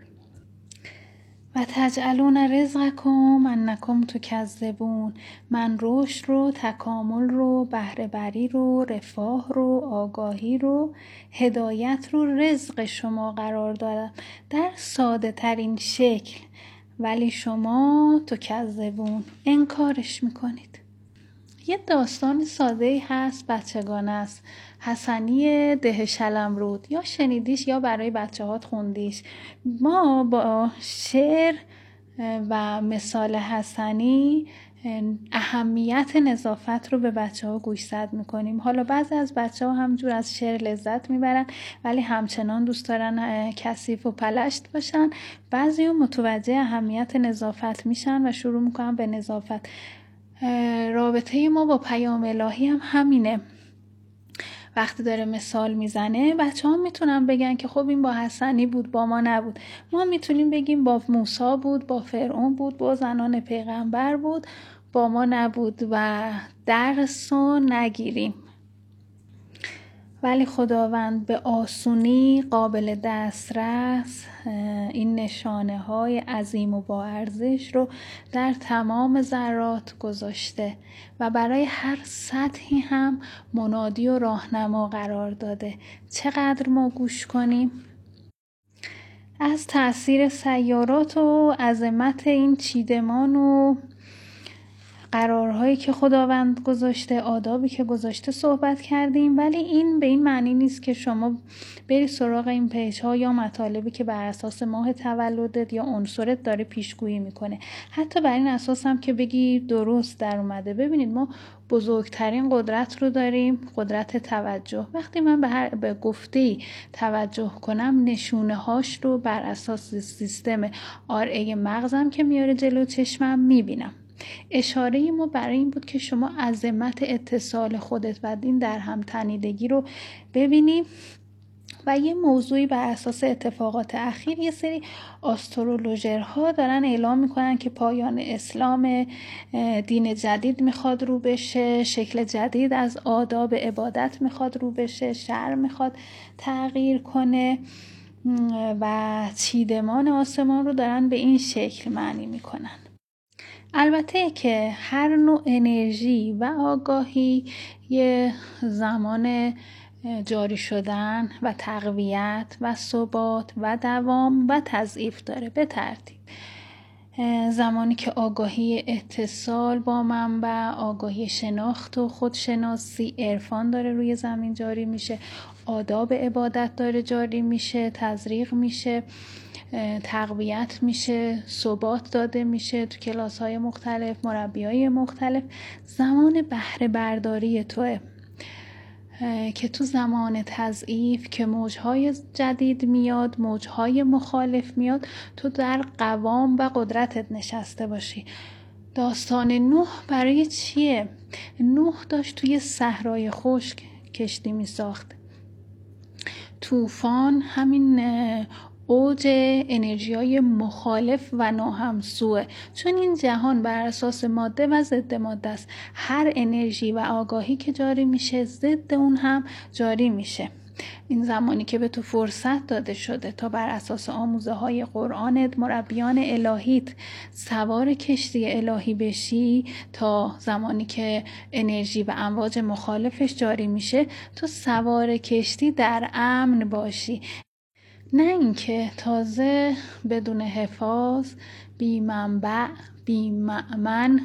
و تجعلون رزقکم انکم تکذبون. من رشد رو، تکامل رو، بهره بری رو، رفاه رو، آگاهی رو، هدایت رو رزق شما قرار دادم در ساده ترین شکل، ولی شما تکذبون، انکارش میکنید. یه داستان ساده‌ای هست، بچگانه است، حسنی ده شلمرود، یا شنیدیش یا برای بچه هات خوندیش. ما با شعر و مثال حسنی اهمیت نظافت رو به بچه ها گوشزد میکنیم. حالا بعضی از بچه ها همجور از شعر لذت میبرن ولی همچنان دوست دارن کثیف و پلشت باشن. بعضی ها متوجه اهمیت نظافت میشن و شروع میکنن به نظافت. رابطه ما با پیام الهی هم همینه. وقتی داره مثال میزنه بچه ها میتونن بگن که خب این با حسنی بود، با ما نبود. ما میتونیم بگیم با موسی بود، با فرعون بود، با زنان پیغمبر بود، با ما نبود و درس رو نگیریم. ولی خداوند به آسونی قابل دسترس این نشانه های عظیم و با ارزش رو در تمام ذرات گذاشته و برای هر سطحی هم منادی و راهنما قرار داده. چقدر ما گوش کنیم؟ از تأثیر سیارات و عظمت این چیدمان و قرارهایی که خداوند گذاشته، آدابی که گذاشته صحبت کردیم، ولی این به این معنی نیست که شما بری سراغ این پیج ها یا مطالبی که بر اساس ماه تولدت یا عنصرت داره پیشگویی میکنه. حتی بر این اساس هم که بگی درست در اومده. ببینید ما بزرگترین قدرت رو داریم، قدرت توجه. وقتی من به هر به گفته‌ای توجه کنم، نشونه هاش رو بر اساس سیستم آر ای مغزم که میاره جلو چشمم میبینم. اشاره ما برای این بود که شما عظمت اتصال خودت و دین در هم تنیدگی رو ببینی. و یه موضوعی بر اساس اتفاقات اخیر یه سری آسترولوژرها دارن اعلام میکنن که پایان اسلام، دین جدید میخواد رو بشه، شکل جدید از آداب عبادت میخواد رو بشه، شرع میخواد تغییر کنه و چیدمان آسمان رو دارن به این شکل معنی میکنن. البته که هر نوع انرژی و آگاهی یه زمان جاری شدن و تقویت و ثبات و دوام و تضعیف داره به ترتیب. زمانی که آگاهی اتصال با منبع، آگاهی شناخت و خودشناسی، عرفان داره روی زمین جاری میشه، آداب عبادت داره جاری میشه، تزریق میشه، تقویت میشه، ثبات داده میشه تو کلاس های مختلف، مربی های مختلف. زمان بهره برداری توه که تو زمان تضعیف که موجهای جدید میاد، موجهای مخالف میاد، تو در قوام و قدرتت نشسته باشی. داستان نوح برای چیه؟ نوح داشت توی صحرای خشک کشتی می ساخت. طوفان همین اوج انرژی های مخالف و ناهمسوه، چون این جهان بر اساس ماده و ضد ماده است. هر انرژی و آگاهی که جاری میشه ضد اون هم جاری میشه. این زمانی که به تو فرصت داده شده تا بر اساس آموزه های قرآنت، مربیان الهیت، سوار کشتی الهی بشی، تا زمانی که انرژی و امواج مخالفش جاری میشه تو سوار کشتی در امن باشی. نه اینکه تازه بدون حفاظ، بی منبع، بی مأمن،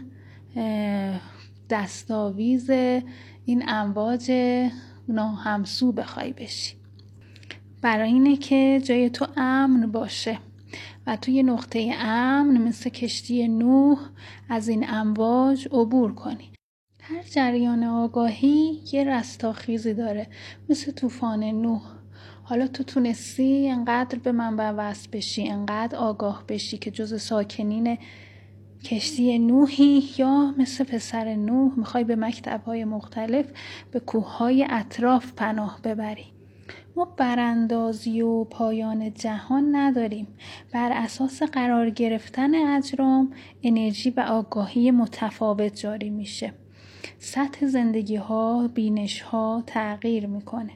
دستاویز این امواج ناهمسو بخوای بشی. برای اینه که جای تو امن باشه و توی نقطه امن مثل کشتی نوح از این امواج عبور کنی. هر جریان آگاهی یه رستاخیزی داره، مثل طوفان نوح. حالا تو تونستی انقدر به منبع وصل بشی، انقدر آگاه بشی که جز ساکنین کشتی نوحی، یا مثل پسر نوح میخوای به مکتب‌های مختلف، به کوههای اطراف پناه ببری. ما براندازی و پایان جهان نداریم. بر اساس قرار گرفتن اجرام انرژی و آگاهی متفاوت جاری میشه. سطح زندگی ها، بینش ها تغییر میکنه.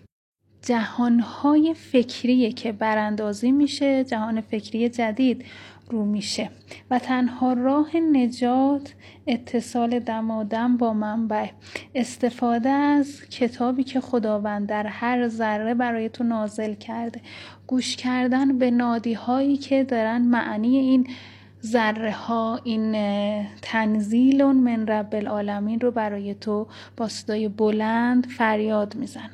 جهانهای فکریه که براندازی میشه، جهان فکری جدید رو میشه و تنها راه نجات اتصال دمادم با منبع، استفاده از کتابی که خداوند در هر ذره برای تو نازل کرده، گوش کردن به نادی هایی که دارن معنی این ذره ها، این تنزیل من رب العالمین رو برای تو با صدای بلند فریاد میزنن.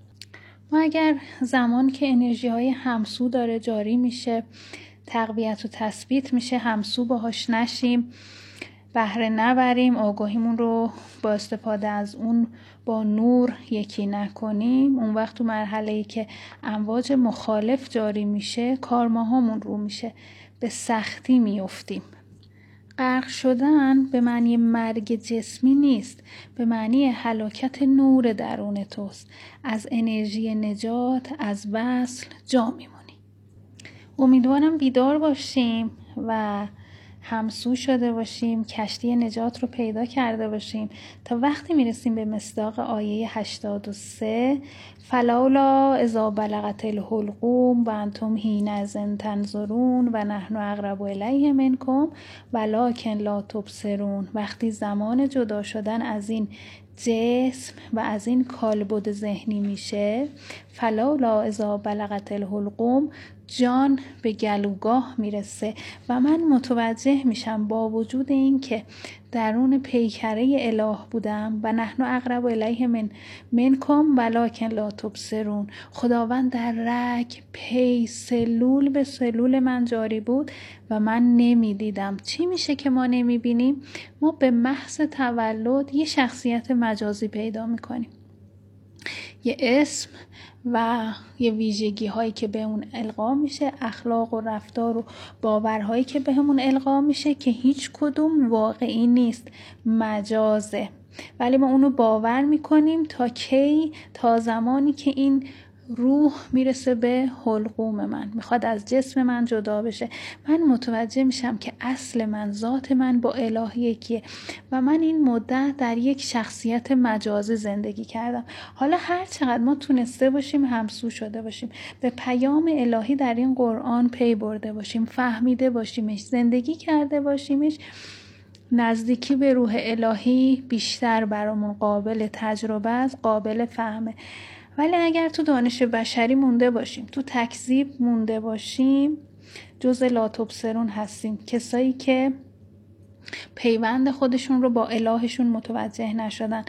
ما اگر زمان که انرژی های همسو داره جاری میشه، تقویت و تثبیت میشه، همسو باهاش نشیم، بهره نبریم، آگاهیمون رو با استفاده از اون با نور یکی نکنیم، اون وقت تو مرحله‌ای که امواج مخالف جاری میشه کارماهامون رو میشه، به سختی میافتیم. غرق شدن به معنی مرگ جسمی نیست، به معنی هلاکت نور درون توست. از انرژی نجات، از وصل جا میمونی. امیدوارم بیدار باشیم و همسو شده باشیم، کشتی نجات رو پیدا کرده باشیم تا وقتی میرسیم به مصداق آیه هشتاد و سه، فلولا اذا بلغت الحلقوم و انتم حینئذ تنظرون و نحن اقرب الیه منکم ولکن لا تبصرون. وقتی زمان جدا شدن از این جسم و از این کالبد ذهنی میشه، فلولا اذا بلغت الحلقوم، جان به گلوگاه میرسه و من متوجه میشم با وجود این که درون پیکره اله بودم و نحن اقرب الیه من منکم ولکن لا تبصرون، خداوند در رگ پی سلول به سلول من جاری بود و من نمیدیدم. چی میشه که ما نمیبینیم؟ ما به محض تولد یه شخصیت مجازی پیدا میکنیم، یه اسم و یه ویژگی هایی که به اون القا میشه، اخلاق و رفتار و باورهایی که به همون القا میشه که هیچ کدوم واقعی نیست، مجازه. ولی ما اونو باور میکنیم تا کی؟ تا زمانی که این روح میرسه به حلقوم من، میخواد از جسم من جدا بشه. من متوجه میشم که اصل من، ذات من با اله یکیه و من این مدت در یک شخصیت مجازی زندگی کردم. حالا هر چقدر ما تونسته باشیم همسو شده باشیم، به پیام الهی در این قرآن پی برده باشیم، فهمیده باشیمش، زندگی کرده باشیمش، نزدیکی به روح الهی بیشتر برامون قابل تجربه است، قابل فهمه. ولی اگر تو دانش بشری مونده باشیم، تو تکذیب مونده باشیم، جز لا تبصرون هستیم، کسایی که پیوند خودشون رو با الهشون متوجه نشدن.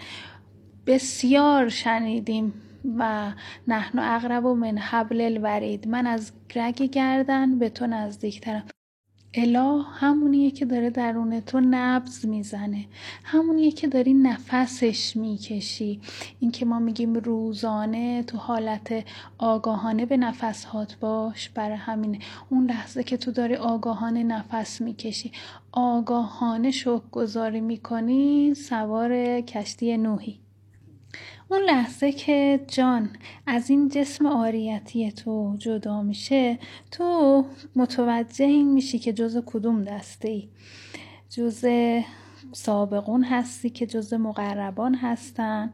بسیار شنیدیم و نحن اقرب من حبل الورید، من از رگ گردن به تو نزدیکترم. اله همونیه که داره درون تو نبض میزنه، همونیه که داری نفسش میکشی. این که ما میگیم روزانه تو حالت آگاهانه به نفسهات باش، برای همینه اون لحظه که تو داری آگاهانه نفس میکشی، آگاهانه شکرگزاری میکنی، سوار کشتی نوحی. اون لحظه که جان از این جسم عاریتی تو جدا میشه، تو متوجه این میشی که جز کدوم دسته ای. جز سابقون هستی که جز مقربان هستن.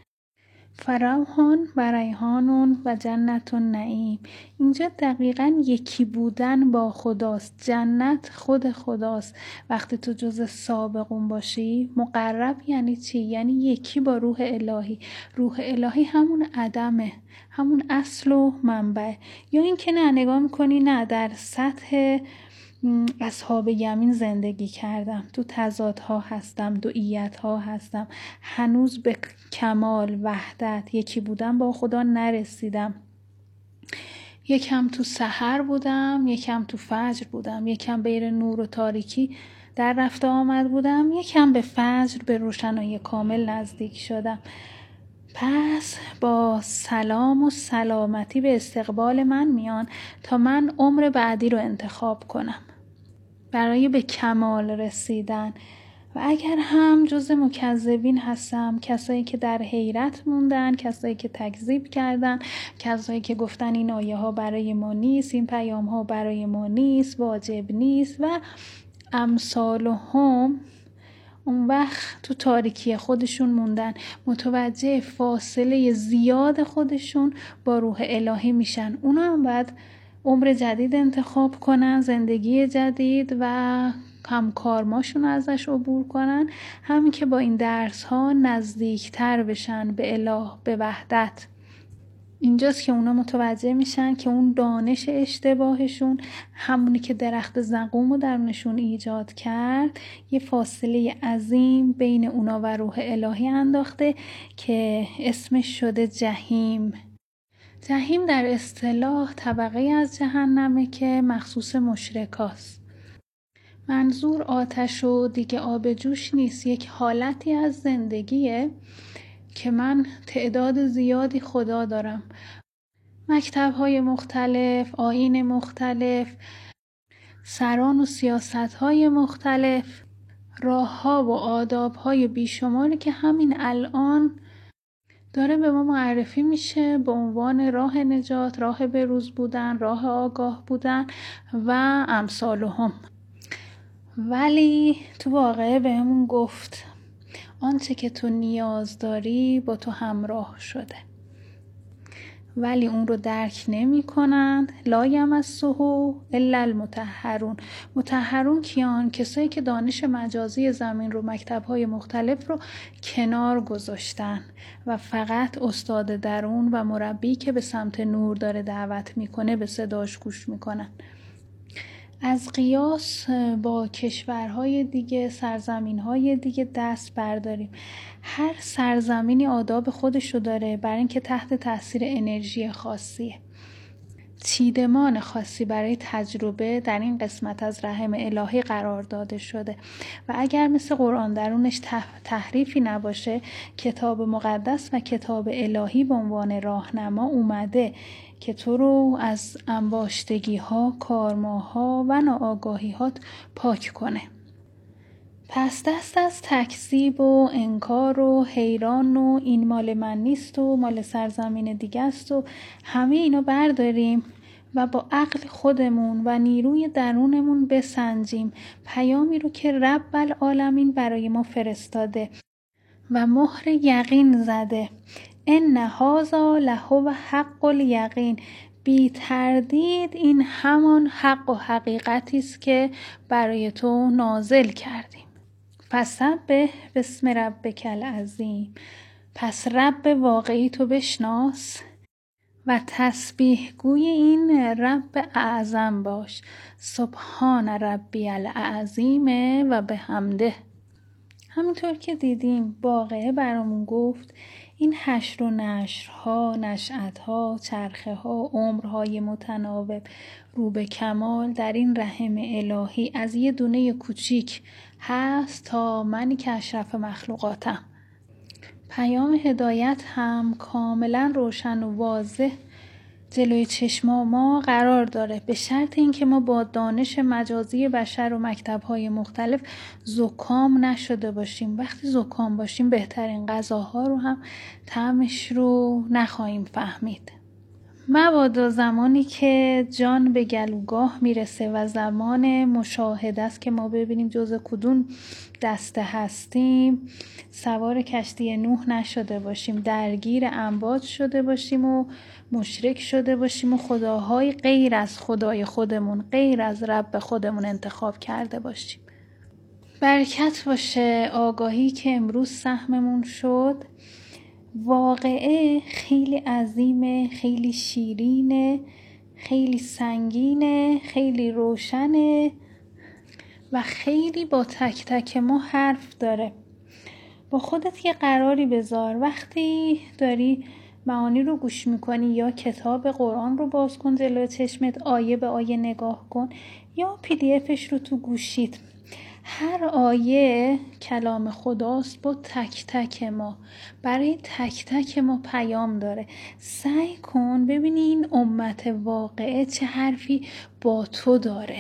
فروحان و ریحانون و جنت نعیم. اینجا دقیقاً یکی بودن با خداست. جنت خود خداست. وقتی تو جز سابقون باشی، مقرب یعنی چی؟ یعنی یکی با روح الهی. روح الهی همون عدمه، همون اصل و منبع. یا این که نه نگاه میکنی نه در سطح اصحاب یمین زندگی کردم، تو تضادها هستم، دوئیت‌ها هستم، هنوز به کمال وحدت یکی بودم با خدا نرسیدم. یکم تو سحر بودم، یکم تو فجر بودم، یکم بین نور و تاریکی در رفت آمد بودم، یکم به فجر به روشنایی کامل نزدیک شدم. پس با سلام و سلامتی به استقبال من میان تا من عمر بعدی رو انتخاب کنم برای به کمال رسیدن. و اگر هم جز مکذبین هستم، کسایی که در حیرت موندن، کسایی که تکذیب کردن، کسایی که گفتن این آیه ها برای ما نیست، این پیام ها برای ما نیست، واجب نیست و امثالهم، اون وقت تو تاریکی خودشون موندن، متوجه فاصله زیاد خودشون با روح الهی میشن. اونا هم باید عمر جدید انتخاب کنن، زندگی جدید و همکارماشون ازش عبور کنن، همین که با این درس ها نزدیکتر بشن به اله، به وحدت. اینجاست که اونا متوجه میشن که اون دانش اشتباهشون، همونی که درخت زقوم رو درونشون ایجاد کرد، یه فاصله عظیم بین اونا و روح الهی انداخته که اسمش شده جهیم. جهیم در اصطلاح طبقه از جهنمه که مخصوص مشرکاست. منظور آتش و دیگه آب جوش نیست، یک حالتی از زندگیه که من تعداد زیادی خدا دارم، مکتب‌های مختلف، آیین مختلف، سران و سیاست‌های مختلف، راه‌ها و آداب‌های بیشماری که همین الان داره به ما معرفی میشه به عنوان راه نجات، راه بروز بودن، راه آگاه بودن و امثالهم. ولی تو واقعه بهمون گفت آنچه که تو نیاز داری با تو همراه شده، ولی اون رو درک نمی کنند. لا یمسه الا المطهرون. مطهرون کیان؟ کسایی که دانش مجازی زمین رو، مکتب‌های مختلف رو کنار گذاشتن و فقط استاد درون و مربی که به سمت نور داره دعوت میکنه به صداش گوش میکنن. از قیاس با کشورهای دیگه، سرزمینهای دیگه دست برداریم. هر سرزمینی آداب خودشو داره برای اینکه تحت تاثیر انرژی خاصیه. چیدمان خاصی برای تجربه در این قسمت از رحم الهی قرار داده شده و اگر مثل قرآن درونش تحریفی نباشه، کتاب مقدس و کتاب الهی به عنوان راهنما اومده که تو رو از انباشتگی ها، کارماها و ناآگاهی هات پاک کنه. پس دست از تکذیب و انکار و حیران و این مال من نیست و مال سرزمین دیگه است و همه اینا برداریم و با عقل خودمون و نیروی درونمون بسنجیم پیامی رو که رب العالمین برای ما فرستاده و مهر یقین زده. ان هذا لهو حق الیقین. بی تردید این همان حق و حقیقتی است که برای تو نازل کردیم. فسبح باسم ربک العظیم. پس رب واقعی تو بشناس و تسبیح گوی این رب اعظم باش. سبحان ربی العظیم و بحمده. همونطور که دیدیم واقعه برامون گفت این حشر و نشرها، نشأتها، چرخه‌ها، عمرهای متناوب رو به کمال در این رحم الهی از یه دونه کوچیک هست تا منی که اشرف مخلوقاتم. پیام هدایت هم کاملا روشن و واضح جلوی چشم ما قرار داره، به شرط اینکه ما با دانش مجازی بشر و مکتب‌های مختلف زکام نشده باشیم. وقتی زکام باشیم بهترین غذاها رو هم طعمش رو نخواهیم فهمید. مبادا زمانی که جان به گلوگاه میرسه و زمان مشاهده است که ما ببینیم جزء کدوم دسته هستیم، سوار کشتی نوح نشده باشیم، درگیر امواج شده باشیم و مشرک شده باشیم و خداهای غیر از خدای خودمون، غیر از رب خودمون انتخاب کرده باشیم. برکت باشه آگاهی که امروز سهممون شد. واقعه خیلی عظیمه، خیلی شیرینه، خیلی سنگینه، خیلی روشنه و خیلی با تک تک ما حرف داره. با خودت یه قراری بذار، وقتی داری معانی رو گوش میکنی یا کتاب قرآن رو باز کن جلوی چشمت، آیه به آیه نگاه کن یا پی دی افش رو تو گوشیت. هر آیه کلام خداست با تک تک ما، برای تک تک ما پیام داره. سعی کن ببینی این امت واقعه چه حرفی با تو داره.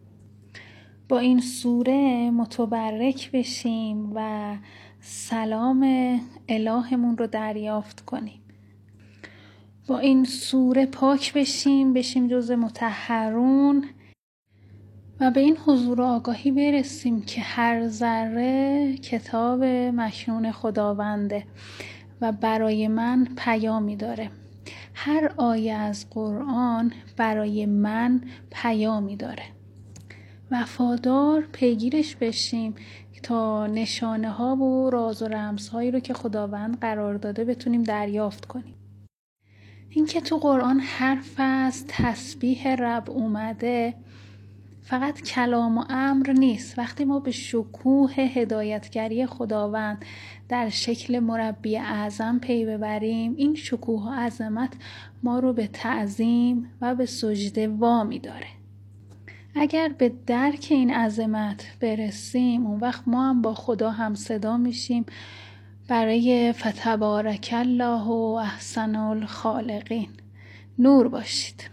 با این سوره متبرک بشیم و سلام الهمون رو دریافت کنیم. با این سوره پاک بشیم، بشیم جزء مطهرون و به این حضور و آگاهی برسیم که هر ذره کتاب مکنون خداونده و برای من پیامی داره. هر آیه از قرآن برای من پیامی داره. وفادار پیگیرش بشیم تا نشانه ها و راز و رمزهایی رو که خداوند قرار داده بتونیم دریافت کنیم. این که تو قرآن حرف از تسبیح رب اومده فقط کلام و امر نیست. وقتی ما به شکوه هدایتگری خداوند در شکل مربی اعظم پی ببریم، این شکوه و عظمت ما رو به تعظیم و به سجده وامی داره. اگر به درک این عظمت برسیم، اون وقت ما هم با خدا هم صدا میشیم برای فتبارک الله و احسن الخالقین. نور باشید.